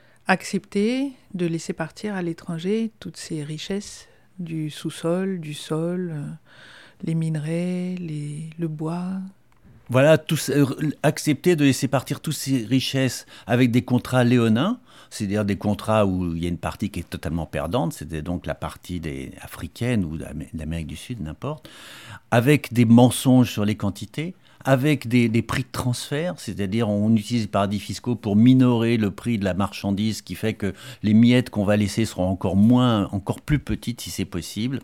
[SPEAKER 1] accepter de laisser partir à l'étranger toutes ces richesses du sous-sol, du sol, euh, les minerais, les, le bois.
[SPEAKER 2] Voilà, tous, euh, accepter de laisser partir toutes ces richesses avec des contrats léonins, c'est-à-dire des contrats où il y a une partie qui est totalement perdante, c'était donc la partie des africaine ou d'Amérique du Sud, n'importe, avec des mensonges sur les quantités, avec des, des prix de transfert, c'est-à-dire on utilise les paradis fiscaux pour minorer le prix de la marchandise, qui fait que les miettes qu'on va laisser seront encore moins, encore plus petites si c'est possible.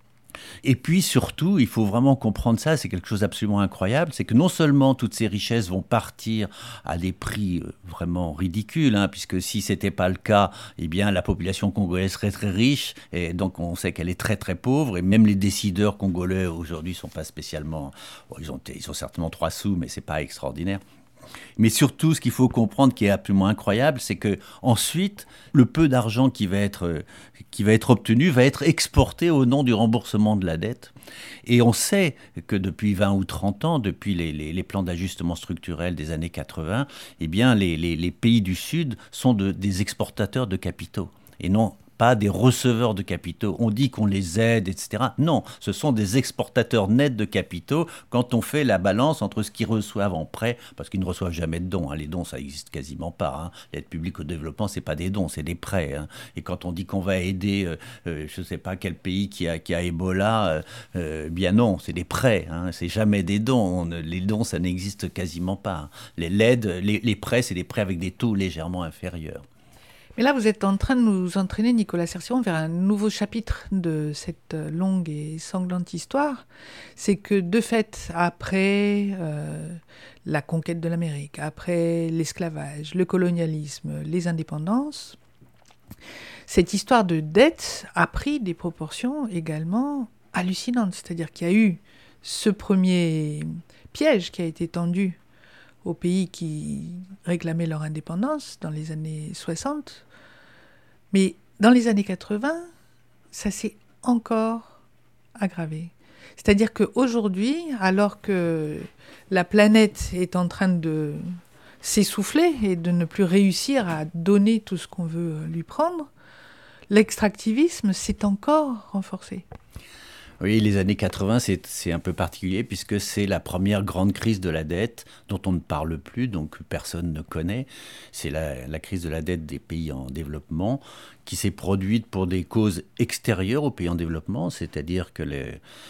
[SPEAKER 2] Et puis surtout, il faut vraiment comprendre ça, c'est quelque chose d'absolument incroyable, c'est que non seulement toutes ces richesses vont partir à des prix vraiment ridicules, hein, puisque si ce n'était pas le cas, eh bien la population congolaise serait très riche, et donc on sait qu'elle est très très pauvre, et même les décideurs congolais aujourd'hui ne sont pas spécialement... Bon, ils ont, ils ont certainement trois sous, mais ce n'est pas extraordinaire. Mais surtout, ce qu'il faut comprendre qui est absolument incroyable, c'est que ensuite, le peu d'argent qui va être, qui va être obtenu va être exporté au nom du remboursement de la dette. Et on sait que depuis vingt ou trente ans, depuis les, les, les plans d'ajustement structurel des années quatre-vingts, eh bien, les, les, les pays du Sud sont de, des exportateurs de capitaux et non pas des receveurs de capitaux. On dit qu'on les aide, et cetera. Non, ce sont des exportateurs nets de capitaux quand on fait la balance entre ce qu'ils reçoivent en prêt, parce qu'ils ne reçoivent jamais de dons. Hein. Les dons, ça n'existe quasiment pas. Hein. L'aide publique au développement, ce n'est pas des dons, c'est des prêts. Hein. Et quand on dit qu'on va aider, euh, euh, je ne sais pas quel pays qui a, qui a Ebola, euh, euh, bien non, c'est des prêts. Hein. C'est jamais des dons. On, les dons, ça n'existe quasiment pas. Hein. Les, l'aide, les, les prêts, c'est des prêts avec des taux légèrement inférieurs.
[SPEAKER 1] Mais là, vous êtes en train de nous entraîner, Nicolas Cerciron, vers un nouveau chapitre de cette longue et sanglante histoire. C'est que, de fait, après euh, la conquête de l'Amérique, après l'esclavage, le colonialisme, les indépendances, cette histoire de dette a pris des proportions également hallucinantes. C'est-à-dire qu'il y a eu ce premier piège qui a été tendu aux pays qui réclamaient leur indépendance dans les années soixante. Mais dans les années quatre-vingts, ça s'est encore aggravé. C'est-à-dire qu'aujourd'hui, alors que la planète est en train de s'essouffler et de ne plus réussir à donner tout ce qu'on veut lui prendre, l'extractivisme s'est encore renforcé.
[SPEAKER 2] Oui, les années quatre-vingts, c'est, c'est un peu particulier puisque c'est la première grande crise de la dette dont on ne parle plus, donc personne ne connaît. C'est la, la crise de la dette des pays en développement qui s'est produite pour des causes extérieures aux pays en développement, c'est-à-dire que les...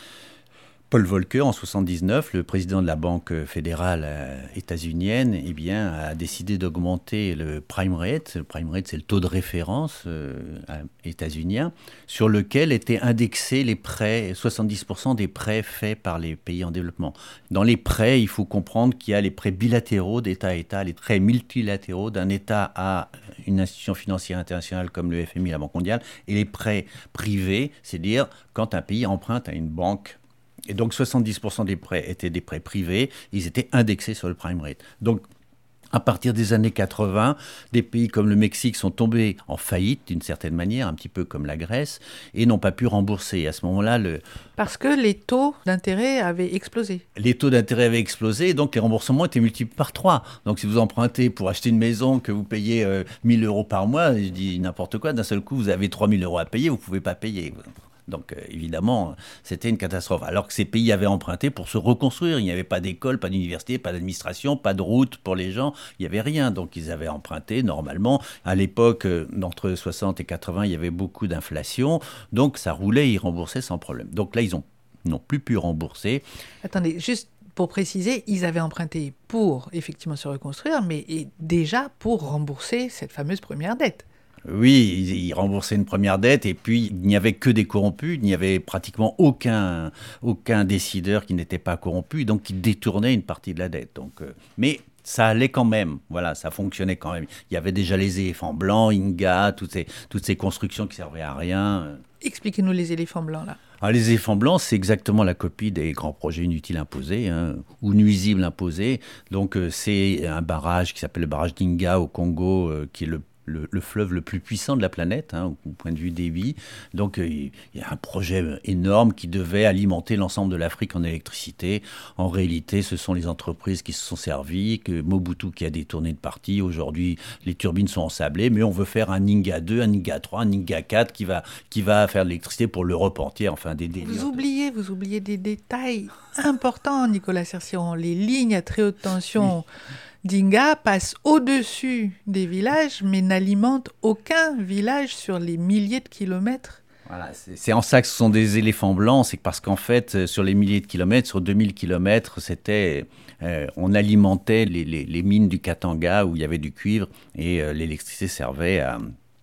[SPEAKER 2] Paul Volcker, en soixante-dix-neuf, le président de la Banque fédérale euh, états-unienne, eh bien, a décidé d'augmenter le prime rate. Le prime rate, c'est le taux de référence euh, états-unien, sur lequel étaient indexés les prêts, soixante-dix pour cent des prêts faits par les pays en développement. Dans les prêts, il faut comprendre qu'il y a les prêts bilatéraux d'État à État, les prêts multilatéraux d'un État à une institution financière internationale comme le F M I, la Banque mondiale, et les prêts privés, c'est-à-dire quand un pays emprunte à une banque. Et donc soixante-dix pour cent des prêts étaient des prêts privés, ils étaient indexés sur le prime rate. Donc à partir des années quatre-vingts, des pays comme le Mexique sont tombés en faillite d'une certaine manière, un petit peu comme la Grèce, et n'ont pas pu rembourser. Et à ce moment-là, le...
[SPEAKER 1] Parce que les taux d'intérêt avaient explosé.
[SPEAKER 2] Les taux d'intérêt avaient explosé, et donc les remboursements étaient multipliés par trois. Donc si vous empruntez pour acheter une maison que vous payez euh, mille euros par mois, je dis n'importe quoi, d'un seul coup vous avez trois mille euros à payer, vous ne pouvez pas payer. Donc euh, évidemment, c'était une catastrophe. Alors que ces pays avaient emprunté pour se reconstruire. Il n'y avait pas d'école, pas d'université, pas d'administration, pas de route pour les gens. Il n'y avait rien. Donc ils avaient emprunté normalement. À l'époque, euh, entre soixante et quatre-vingts, il y avait beaucoup d'inflation. Donc ça roulait, ils remboursaient sans problème. Donc là, ils ont, n'ont plus pu rembourser.
[SPEAKER 1] Attendez, juste pour préciser, ils avaient emprunté pour effectivement se reconstruire, mais et déjà pour rembourser cette fameuse première dette.
[SPEAKER 2] Oui, ils remboursaient une première dette et puis il n'y avait que des corrompus, il n'y avait pratiquement aucun, aucun décideur qui n'était pas corrompu, donc qui détournait une partie de la dette. Donc, euh, mais ça allait quand même, voilà, ça fonctionnait quand même. Il y avait déjà les éléphants blancs, Inga, toutes ces, toutes ces constructions qui servaient à rien.
[SPEAKER 1] Expliquez-nous les éléphants blancs là.
[SPEAKER 2] Alors, les éléphants blancs, c'est exactement la copie des grands projets inutiles imposés, hein, ou nuisibles imposés. Donc euh, c'est un barrage qui s'appelle le barrage d'Inga au Congo, euh, qui est le Le, le fleuve le plus puissant de la planète, hein, au point de vue débit. Donc, euh, il y a un projet énorme qui devait alimenter l'ensemble de l'Afrique en électricité. En réalité, ce sont les entreprises qui se sont servies, que Mobutu qui a détourné de partie. Aujourd'hui, les turbines sont ensablées, mais on veut faire un Inga deux, un Inga trois, un Inga quatre qui va, qui va faire de l'électricité pour l'Europe entière, enfin des délires.
[SPEAKER 1] Vous oubliez, vous oubliez des détails importants, Nicolas Cerciron. Les lignes à très haute tension... Oui. Dinga passe au-dessus des villages, mais n'alimente aucun village sur les milliers de kilomètres.
[SPEAKER 2] Voilà, c'est, c'est en ça que ce sont des éléphants blancs, c'est parce qu'en fait, sur les milliers de kilomètres, sur deux mille kilomètres, c'était, euh, on alimentait les, les, les mines du Katanga où il y avait du cuivre et euh, l'électricité servait à,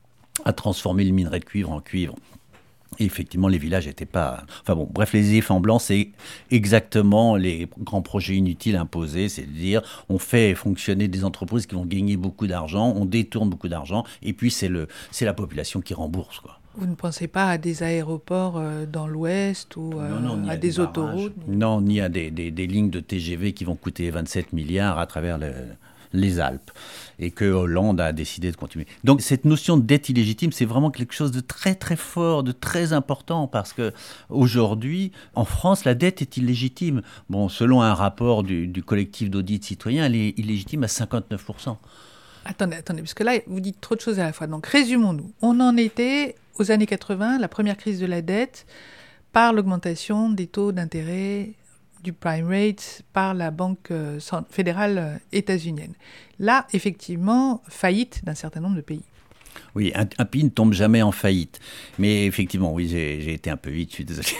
[SPEAKER 2] à transformer le minerai de cuivre en cuivre. Et effectivement, les villages n'étaient pas... Enfin bon, bref, les éléphants blancs, c'est exactement les grands projets inutiles imposés. C'est-à-dire, on fait fonctionner des entreprises qui vont gagner beaucoup d'argent, on détourne beaucoup d'argent, et puis c'est, le, c'est la population qui rembourse, quoi.
[SPEAKER 1] Vous ne pensez pas à des aéroports euh, dans l'Ouest ou euh,
[SPEAKER 2] non, non,
[SPEAKER 1] à,
[SPEAKER 2] à
[SPEAKER 1] des,
[SPEAKER 2] des
[SPEAKER 1] autoroutes?
[SPEAKER 2] Non, ni à des, des, des lignes de T G V qui vont coûter vingt-sept milliards à travers le... les Alpes, et que Hollande a décidé de continuer. Donc cette notion de dette illégitime, c'est vraiment quelque chose de très très fort, de très important, parce qu'aujourd'hui, en France, la dette est illégitime. Bon, selon un rapport du, du collectif d'audit citoyen, elle est illégitime à cinquante-neuf pour cent.
[SPEAKER 1] Attendez, attendez, parce que là, vous dites trop de choses à la fois. Donc résumons-nous. On en était aux années quatre-vingts, la première crise de la dette, par l'augmentation des taux d'intérêt du prime rate par la Banque fédérale états-unienne. Là, effectivement, faillite d'un certain nombre de pays.
[SPEAKER 2] Oui, un, un pays ne tombe jamais en faillite. Mais effectivement, oui, j'ai, j'ai été un peu vite, je suis désolé.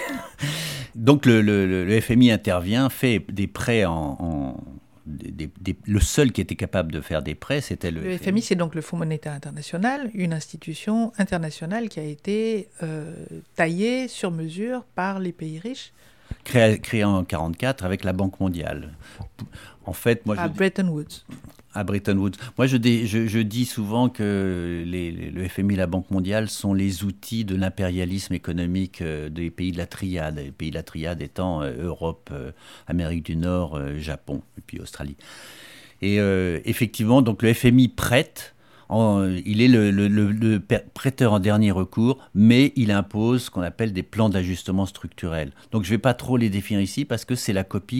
[SPEAKER 2] Donc le, le, le F M I intervient, fait des prêts en... en des, des, le seul qui était capable de faire des prêts, c'était le,
[SPEAKER 1] le F M I. Le F M I, c'est donc le Fonds monétaire international, une institution internationale qui a été euh, taillée sur mesure par les pays riches.
[SPEAKER 2] Créé, créé en mille neuf cent quarante-quatre avec la Banque mondiale. En fait, moi,
[SPEAKER 1] à
[SPEAKER 2] je,
[SPEAKER 1] Bretton Woods.
[SPEAKER 2] À Bretton Woods. Moi, je, je, je dis souvent que les, les, le F M I et la Banque mondiale sont les outils de l'impérialisme économique des pays de la triade. Les pays de la triade étant euh, Europe, euh, Amérique du Nord, euh, Japon et puis Australie. Et euh, effectivement, donc le F M I prête. En, il est le, le, le, le prêteur en dernier recours, mais il impose ce qu'on appelle des plans d'ajustement structurel. Donc je ne vais pas trop les définir ici parce que c'est la copie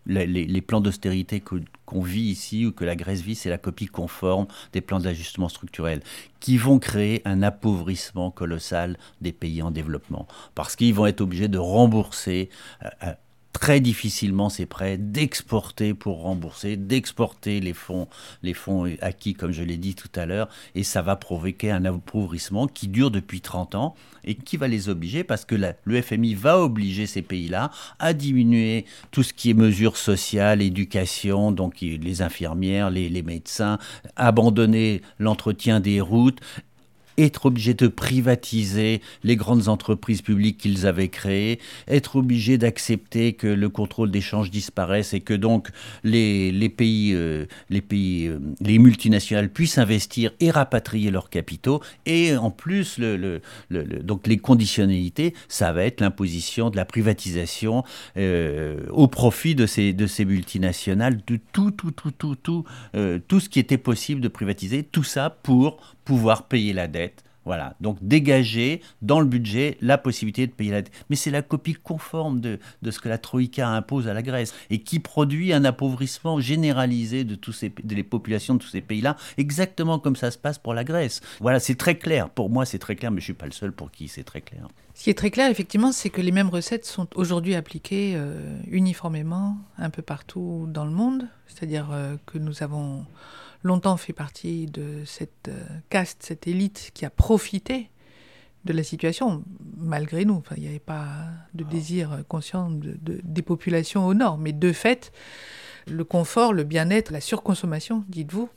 [SPEAKER 2] les, les, les plans d'austérité que, qu'on vit ici ou que la Grèce vit, c'est la copie conforme des plans d'ajustement structurel qui vont créer un appauvrissement colossal des pays en développement parce qu'ils vont être obligés de rembourser euh, très difficilement ces prêts, d'exporter pour rembourser, d'exporter les fonds, les fonds acquis, comme je l'ai dit tout à l'heure, et ça va provoquer un appauvrissement qui dure depuis trente ans et qui va les obliger, parce que la, le F M I va obliger ces pays-là à diminuer tout ce qui est mesures sociales, éducation, donc les infirmières, les, les médecins, abandonner l'entretien des routes, être obligé de privatiser les grandes entreprises publiques qu'ils avaient créées, être obligé d'accepter que le contrôle d'échange disparaisse et que donc les, les pays, euh, les pays, euh, les multinationales puissent investir et rapatrier leurs capitaux. Et en plus, le, le, le, le, donc les conditionnalités, ça va être l'imposition de la privatisation euh, au profit de ces, de ces multinationales, de tout, tout, tout, tout, tout, euh, tout ce qui était possible de privatiser, tout ça pour pouvoir payer la dette. Voilà, donc dégager dans le budget la possibilité de payer la dette. Mais c'est la copie conforme de, de ce que la Troïka impose à la Grèce et qui produit un appauvrissement généralisé de, tous ces, de les populations de tous ces pays-là, exactement comme ça se passe pour la Grèce. Voilà, c'est très clair. Pour moi, c'est très clair, mais je ne suis pas le seul pour qui c'est très clair.
[SPEAKER 1] Ce qui est très clair, effectivement, c'est que les mêmes recettes sont aujourd'hui appliquées euh, uniformément un peu partout dans le monde. C'est-à-dire euh, que nous avons longtemps fait partie de cette euh, caste, cette élite qui a profité de la situation, malgré nous. Enfin, il n'y avait pas de désir conscient de, de, des populations au nord. Mais de fait, le confort, le bien-être, la surconsommation, dites-vous,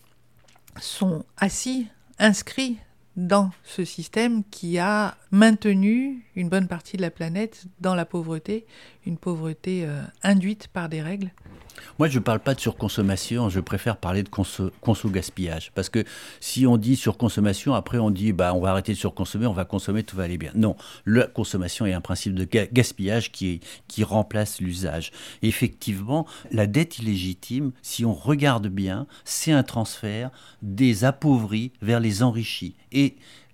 [SPEAKER 1] sont assis, inscrits dans ce système qui a maintenu une bonne partie de la planète dans la pauvreté, une pauvreté euh, induite par des règles.
[SPEAKER 2] Moi, je ne parle pas de surconsommation, je préfère parler de conso- conso-gaspillage. Parce que si on dit surconsommation, après on dit bah, on va arrêter de surconsommer, on va consommer, tout va aller bien. Non, la consommation est un principe de ga- gaspillage qui, qui remplace l'usage. Effectivement, la dette illégitime, si on regarde bien, c'est un transfert des appauvris vers les enrichis. Et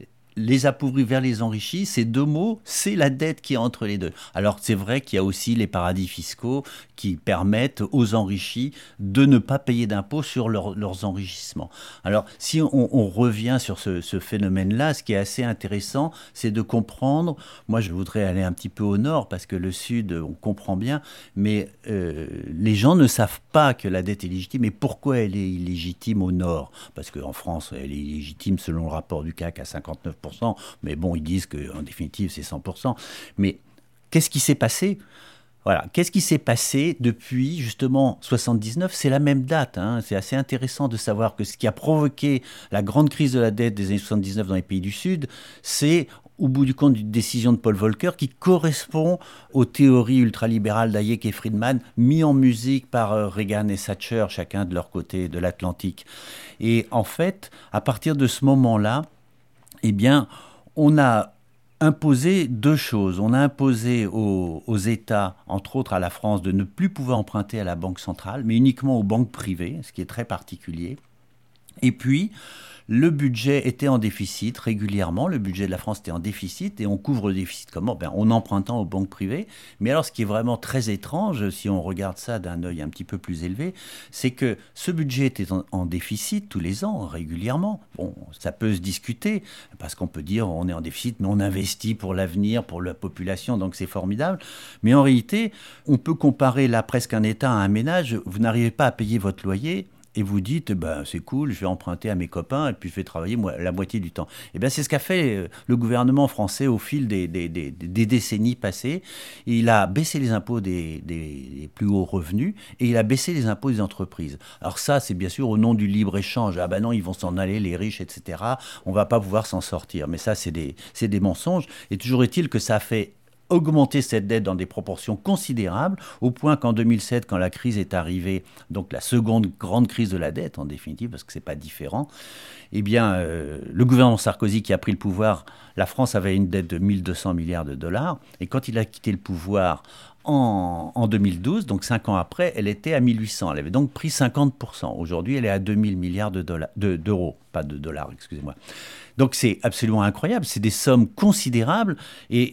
[SPEAKER 2] les appauvris vers les enrichis, ces deux mots, c'est la dette qui est entre les deux. Alors c'est vrai qu'il y a aussi les paradis fiscaux qui permettent aux enrichis de ne pas payer d'impôts sur leur, leurs enrichissements. Alors si on, on revient sur ce, ce phénomène-là, ce qui est assez intéressant, c'est de comprendre, moi je voudrais aller un petit peu au nord, parce que le sud, on comprend bien, mais euh, les gens ne savent pas que la dette est légitime. Et pourquoi elle est illégitime au nord ? Parce qu'en France, elle est illégitime selon le rapport du C A C à cinquante-neuf pour cent. Mais bon, ils disent qu'en définitive, c'est cent pour cent. Mais qu'est-ce qui s'est passé ? Voilà, qu'est-ce qui s'est passé depuis, justement, soixante-dix-neuf ? C'est la même date. Hein. C'est assez intéressant de savoir que ce qui a provoqué la grande crise de la dette des années soixante-dix-neuf dans les pays du Sud, c'est, au bout du compte, une décision de Paul Volcker qui correspond aux théories ultralibérales d'Hayek et Friedman, mis en musique par Reagan et Thatcher, chacun de leur côté de l'Atlantique. Et en fait, à partir de ce moment-là, eh bien, on a imposé deux choses. On a imposé aux, aux États, entre autres à la France, de ne plus pouvoir emprunter à la Banque centrale, mais uniquement aux banques privées, ce qui est très particulier. Et puis, le budget était en déficit régulièrement. Le budget de la France était en déficit et on couvre le déficit comment ? Ben, en empruntant aux banques privées. Mais alors, ce qui est vraiment très étrange, si on regarde ça d'un œil un petit peu plus élevé, c'est que ce budget était en, en déficit tous les ans, régulièrement. Bon, ça peut se discuter, parce qu'on peut dire on est en déficit, mais on investit pour l'avenir, pour la population, donc c'est formidable. Mais en réalité, on peut comparer là presque un État à un ménage. Vous n'arrivez pas à payer votre loyer, et vous dites, ben, c'est cool, je vais emprunter à mes copains et puis je vais travailler moi, la moitié du temps. Et bien, c'est ce qu'a fait le gouvernement français au fil des, des, des, des décennies passées. Il a baissé les impôts des, des, des plus hauts revenus et il a baissé les impôts des entreprises. Alors ça, c'est bien sûr au nom du libre-échange. Ah ben non, ils vont s'en aller, les riches, et cetera. On ne va pas pouvoir s'en sortir. Mais ça, c'est des, c'est des mensonges. Et toujours est-il que ça a fait augmenter cette dette dans des proportions considérables, au point qu'en deux mille sept, quand la crise est arrivée, donc la seconde grande crise de la dette, en définitive, parce que ce n'est pas différent, eh bien, euh, le gouvernement Sarkozy qui a pris le pouvoir, la France avait une dette de mille deux cents milliards de dollars, et quand il a quitté le pouvoir en, en deux mille douze, donc cinq ans après, elle était à mille huit cents. Elle avait donc pris cinquante pour cent. Aujourd'hui, elle est à deux mille milliards de dollars, de, d'euros, pas de dollars, excusez-moi. Donc c'est absolument incroyable, c'est des sommes considérables, et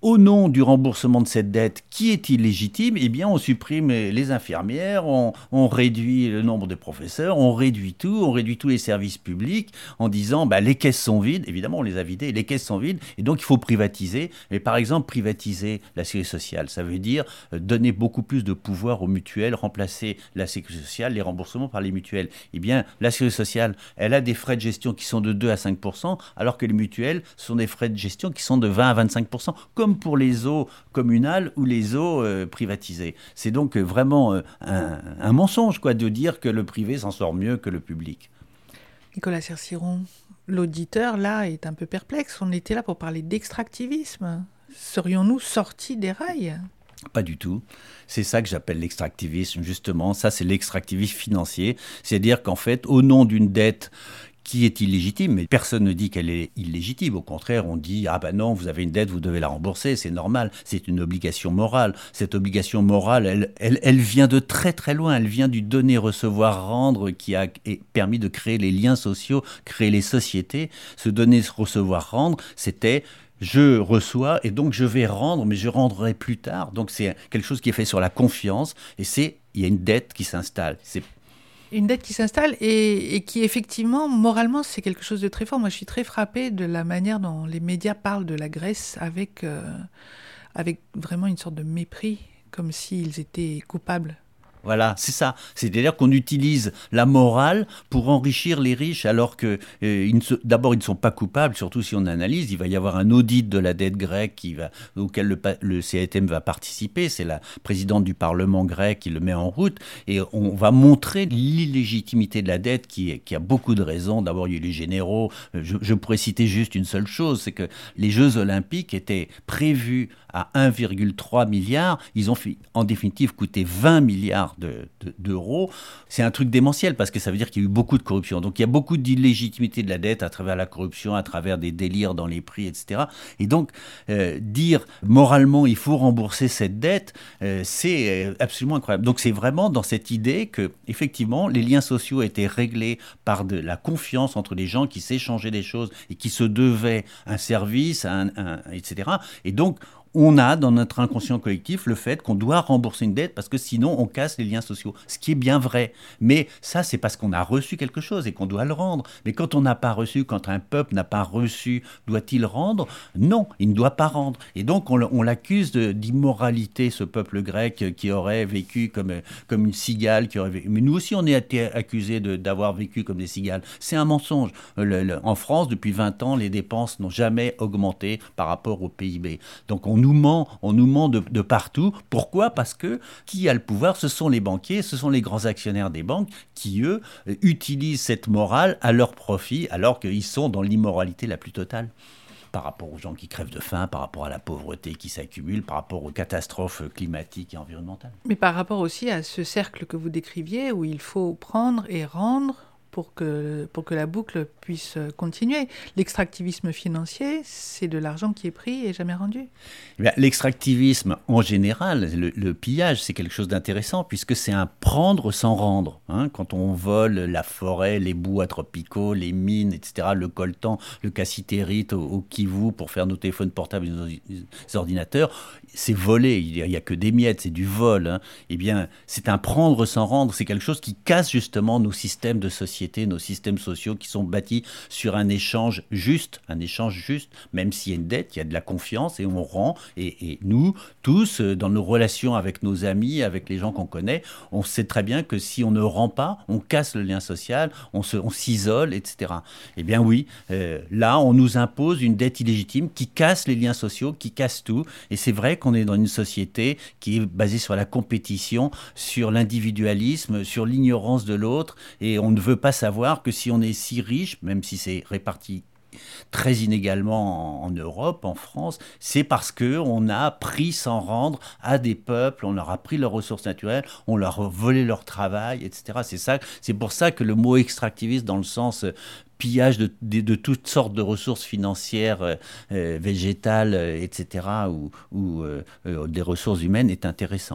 [SPEAKER 2] au nom du remboursement de cette dette qui est illégitime, eh bien on supprime les infirmières, on, on réduit le nombre de professeurs, on réduit tout, on réduit tous les services publics en disant bah, les caisses sont vides, évidemment on les a vidées, les caisses sont vides et donc il faut privatiser. Mais par exemple privatiser la sécurité sociale, ça veut dire donner beaucoup plus de pouvoir aux mutuelles, remplacer la sécurité sociale, les remboursements par les mutuelles. Eh bien la sécurité sociale, elle a des frais de gestion qui sont de deux à cinq pour cent alors que les mutuelles sont des frais de gestion qui sont de vingt à vingt-cinq pour cent, comme pour les eaux communales ou les eaux euh, privatisées. C'est donc euh, vraiment euh, un, un mensonge quoi, de dire que le privé s'en sort mieux que le public.
[SPEAKER 1] Nicolas Cerciron, l'auditeur là est un peu perplexe. On était là pour parler d'extractivisme. Serions-nous sortis des rails ?
[SPEAKER 2] Pas du tout. C'est ça que j'appelle l'extractivisme, justement. Ça, c'est l'extractivisme financier. C'est-à-dire qu'en fait, au nom d'une dette qui est illégitime, mais personne ne dit qu'elle est illégitime. Au contraire, on dit « Ah ben non, vous avez une dette, vous devez la rembourser, c'est normal, c'est une obligation morale. » Cette obligation morale, elle, elle, elle vient de très très loin, elle vient du donner, recevoir, rendre qui a permis de créer les liens sociaux, créer les sociétés. Ce donner, recevoir, rendre, c'était je reçois et donc je vais rendre, mais je rendrai plus tard. Donc c'est quelque chose qui est fait sur la confiance et c'est, il y a une dette qui s'installe. C'est
[SPEAKER 1] Une dette qui s'installe et, et qui, effectivement, moralement, c'est quelque chose de très fort. Moi, je suis très frappée de la manière dont les médias parlent de la Grèce avec, euh, avec vraiment une sorte de mépris, comme s'ils étaient coupables.
[SPEAKER 2] Voilà, c'est ça. C'est-à-dire qu'on utilise la morale pour enrichir les riches, alors que euh, ils ne se, d'abord ils ne sont pas coupables. Surtout si on analyse, il va y avoir un audit de la dette grecque qui va, auquel le, le C A T M va participer. C'est la présidente du Parlement grec qui le met en route, et on va montrer l'illégitimité de la dette, qui, qui a beaucoup de raisons. D'abord, il y a eu les généraux. Je, je pourrais citer juste une seule chose, c'est que les Jeux Olympiques étaient prévus à un virgule trois milliard. Ils ont fait, en définitive coûté vingt milliards De, de, d'euros. C'est un truc démentiel parce que ça veut dire qu'il y a eu beaucoup de corruption. Donc il y a beaucoup d'illégitimité de la dette à travers la corruption, à travers des délires dans les prix, et cetera. Et donc euh, dire moralement il faut rembourser cette dette, euh, c'est absolument incroyable. Donc c'est vraiment dans cette idée que effectivement les liens sociaux étaient réglés par de la confiance entre les gens qui s'échangeaient des choses et qui se devaient un service, un, un, et cetera. Et donc on a dans notre inconscient collectif le fait qu'on doit rembourser une dette parce que sinon on casse les liens sociaux, ce qui est bien vrai. Mais ça, c'est parce qu'on a reçu quelque chose et qu'on doit le rendre. Mais quand on n'a pas reçu, quand un peuple n'a pas reçu, doit-il rendre ? Non, il ne doit pas rendre. Et donc on, on l'accuse de, d'immoralité, ce peuple grec qui aurait vécu comme, comme une cigale. Qui aurait vécu. Mais nous aussi, on est été accusés de, d'avoir vécu comme des cigales. C'est un mensonge. Le, le, en France, depuis vingt ans, les dépenses n'ont jamais augmenté par rapport au P I B. Donc on nous ment, on nous ment de, de partout. Pourquoi ? Parce que qui a le pouvoir ? Ce sont les banquiers, ce sont les grands actionnaires des banques qui, eux, utilisent cette morale à leur profit alors qu'ils sont dans l'immoralité la plus totale. Par rapport aux gens qui crèvent de faim, par rapport à la pauvreté qui s'accumule, par rapport aux catastrophes climatiques et environnementales.
[SPEAKER 1] Mais par rapport aussi à ce cercle que vous décriviez où il faut prendre et rendre pour que, pour que la boucle puisse continuer. L'extractivisme financier, c'est de l'argent qui est pris et jamais rendu.
[SPEAKER 2] Eh bien, l'extractivisme, en général, le, le pillage, c'est quelque chose d'intéressant puisque c'est un prendre sans rendre. Hein, quand on vole la forêt, les bois tropicaux, les mines, et cetera, le coltan, le cassitérite au, au Kivu pour faire nos téléphones portables et nos ordinateurs, c'est volé. Il n'y a, a que des miettes, c'est du vol. Hein. Eh bien, c'est un prendre sans rendre. C'est quelque chose qui casse justement nos systèmes de société, nos systèmes sociaux qui sont bâtis sur un échange juste, un échange juste, même s'il y a une dette, il y a de la confiance et on rend. Et, et nous, tous, dans nos relations avec nos amis, avec les gens qu'on connaît, on sait très bien que si on ne rend pas, on casse le lien social, on, se, on s'isole, et cetera. Eh bien oui, euh, là, on nous impose une dette illégitime qui casse les liens sociaux, qui casse tout. Et c'est vrai qu'on est dans une société qui est basée sur la compétition, sur l'individualisme, sur l'ignorance de l'autre, et on ne veut pas savoir que si on est si riche, même si c'est réparti très inégalement en, en Europe, en France, c'est parce qu'on a pris sans rendre à des peuples, on leur a pris leurs ressources naturelles, on leur a volé leur travail, et cetera. C'est ça, c'est pour ça que le mot extractiviste, dans le sens euh, pillage de, de, de toutes sortes de ressources financières, euh, euh, végétales, euh, et cetera, ou, ou euh, euh, des ressources humaines, est intéressant.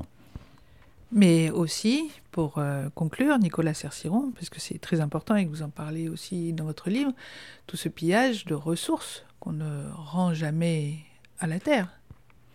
[SPEAKER 1] Mais aussi, pour euh, conclure, Nicolas Cerciron, parce que c'est très important et que vous en parlez aussi dans votre livre, tout ce pillage de ressources qu'on ne rend jamais à la terre.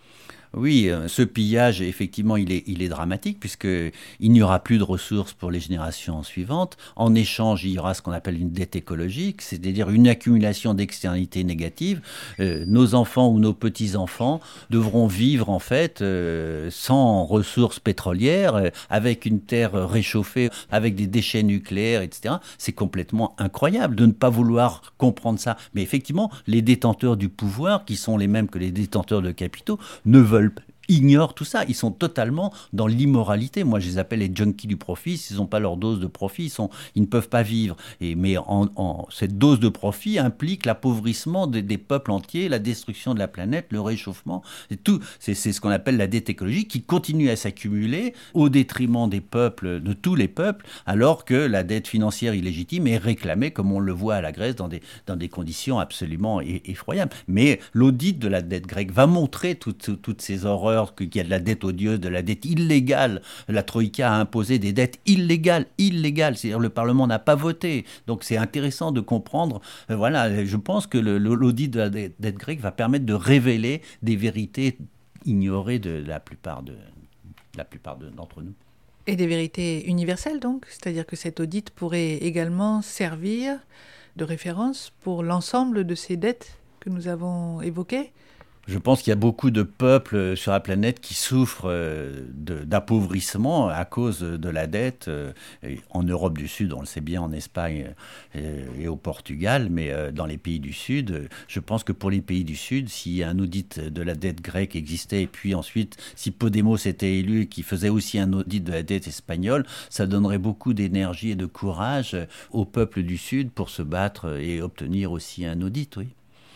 [SPEAKER 2] Oui, ce pillage, effectivement, il est, il est dramatique puisqu'il n'y aura plus de ressources pour les générations suivantes. En échange, il y aura ce qu'on appelle une dette écologique, c'est-à-dire une accumulation d'externalités négatives. Euh, nos enfants ou nos petits-enfants devront vivre, en fait, euh, sans ressources pétrolières, euh, avec une terre réchauffée, avec des déchets nucléaires, et cetera. C'est complètement incroyable de ne pas vouloir comprendre ça. Mais effectivement, les détenteurs du pouvoir, qui sont les mêmes que les détenteurs de capitaux, ne veulent ignorent tout ça. Ils sont totalement dans l'immoralité. Moi, je les appelle les junkies du profit. S'ils n'ont pas leur dose de profit, ils, sont, ils ne peuvent pas vivre. Et, mais en, en, cette dose de profit implique l'appauvrissement des, des peuples entiers, la destruction de la planète, le réchauffement. Et tout, c'est, c'est ce qu'on appelle la dette écologique qui continue à s'accumuler au détriment des peuples, de tous les peuples, alors que la dette financière illégitime est réclamée, comme on le voit à la Grèce, dans des, dans des conditions absolument effroyables. Mais l'audit de la dette grecque va montrer toutes, toutes ces horreurs, qu'il y a de la dette odieuse, de la dette illégale. La Troïka a imposé des dettes illégales, illégales. C'est-à-dire le Parlement n'a pas voté. Donc c'est intéressant de comprendre. Euh, voilà, je pense que le, l'audit de la dette, dette grecque va permettre de révéler des vérités ignorées de la plupart, de, la plupart de, d'entre nous.
[SPEAKER 1] Et des vérités universelles donc, c'est-à-dire que cet audit pourrait également servir de référence pour l'ensemble de ces dettes que nous avons évoquées.
[SPEAKER 2] Je pense qu'il y a beaucoup de peuples sur la planète qui souffrent de, d'appauvrissement à cause de la dette. En Europe du Sud, on le sait bien, en Espagne et au Portugal, mais dans les pays du Sud, je pense que pour les pays du Sud, si un audit de la dette grecque existait, et puis ensuite, si Podemos était élu, qui faisait aussi un audit de la dette espagnole, ça donnerait beaucoup d'énergie et de courage aux peuples du Sud pour se battre et obtenir aussi un audit, oui.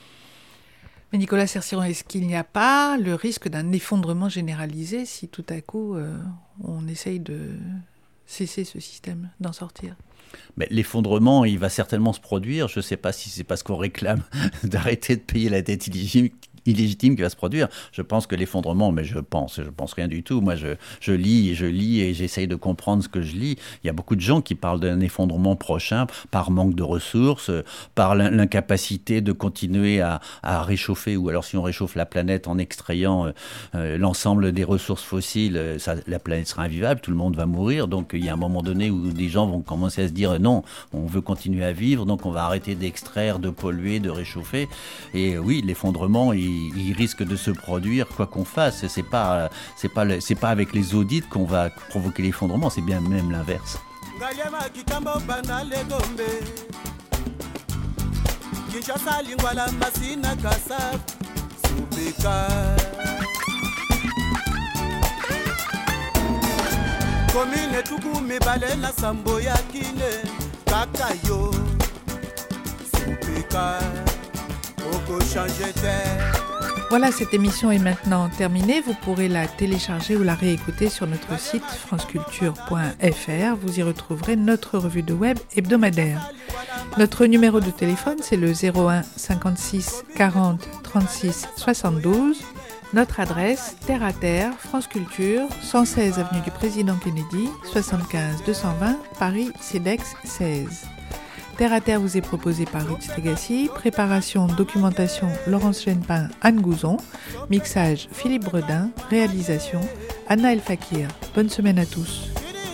[SPEAKER 1] Mais Nicolas Cerciron, est-ce qu'il n'y a pas le risque d'un effondrement généralisé si tout à coup euh, on essaye de cesser ce système, d'en sortir ?
[SPEAKER 2] Mais l'effondrement, il va certainement se produire. Je ne sais pas si c'est parce qu'on réclame d'arrêter de payer la dette illégitime illégitime qui va se produire. Je pense que l'effondrement, mais je pense, je pense rien du tout. Moi, je, je lis et je lis et j'essaye de comprendre ce que je lis. Il y a beaucoup de gens qui parlent d'un effondrement prochain par manque de ressources, par l'incapacité de continuer à, à réchauffer, ou alors si on réchauffe la planète en extrayant euh, l'ensemble des ressources fossiles, ça, la planète sera invivable, tout le monde va mourir. Donc il y a un moment donné où des gens vont commencer à se dire non, on veut continuer à vivre, donc on va arrêter d'extraire, de polluer, de réchauffer. Et oui, l'effondrement, il il risque de se produire quoi qu'on fasse. C'est pas, c'est pas, le, c'est pas avec les audits qu'on va provoquer l'effondrement, c'est bien même l'inverse.
[SPEAKER 1] Voilà, cette émission est maintenant terminée. Vous pourrez la télécharger ou la réécouter sur notre site franceculture point f r. Vous y retrouverez notre revue de web hebdomadaire. Notre numéro de téléphone, c'est le zéro un cinquante-six quarante trente-six soixante-douze. Notre adresse, Terre à Terre, France Culture, cent seize avenue du Président Kennedy, soixante-quinze deux cent vingt, Paris, Cedex seize. Terre à Terre vous est proposé par Ruth Stegasi, préparation, documentation, Laurence Genepin, Anne Gouzon, mixage, Philippe Bredin, réalisation, Anna El Fakir. Bonne semaine à tous.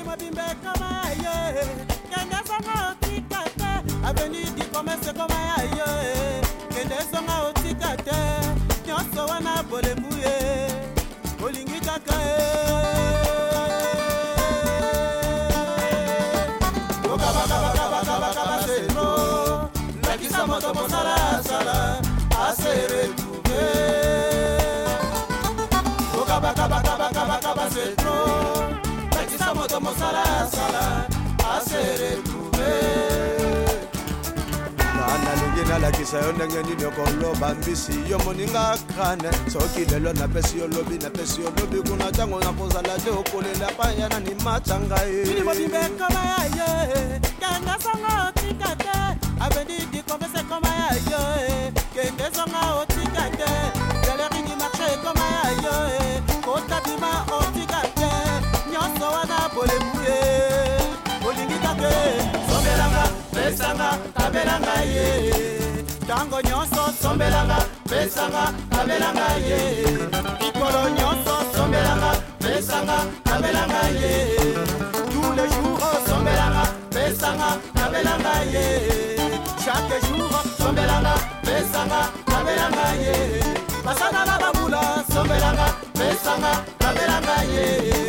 [SPEAKER 7] Nalakisa yo ndenge nini okoloba mbisi yo moninga krane soki lelo napesi yo lobi napesi yo lobi kuna ntango nakozala te okolela payana ni matanga ye ilibobibekoma ya ye kanga songa otika te abendi dikomese koma ya yo kende songa otika te galerigi marche koma ya yo kotabima otika te nyonso wana bolemuye bolingi take sombelanga pesanga kabelanga ye Tango nyonso sombelanga pesanga kabelanga ye ikolo nyonso sombelanga pesanga kabelanga ye tous les jours sombelanga pesanga kabelanga ye chaque jour sombelanga pesanga kabelanga ye basana la babula sombelanga pesanga kabelanga ye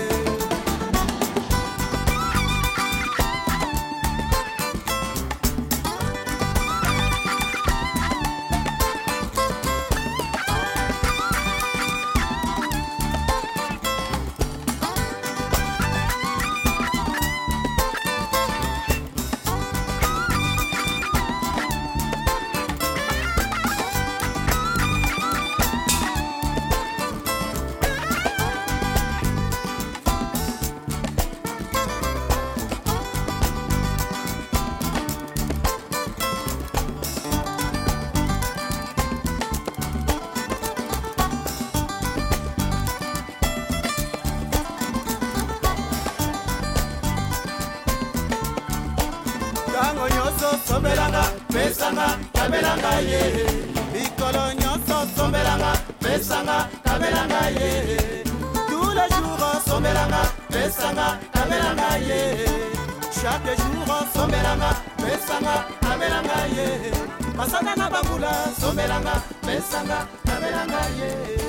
[SPEAKER 7] sombelanga pesanga kabelanga ye ikolo nyonso sombelanga pesanga kabelanga ye tous les jours sombelanga pesanga kabelanga ye chaque jour sombelanga pesanga kabelanga ye basana na babula sombelanga pesanga kabelanga ye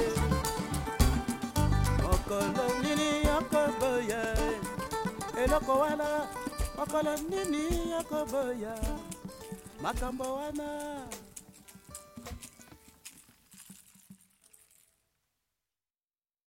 [SPEAKER 7] okolo nini okoboya eloko wana okolo nini okoboya makambo wana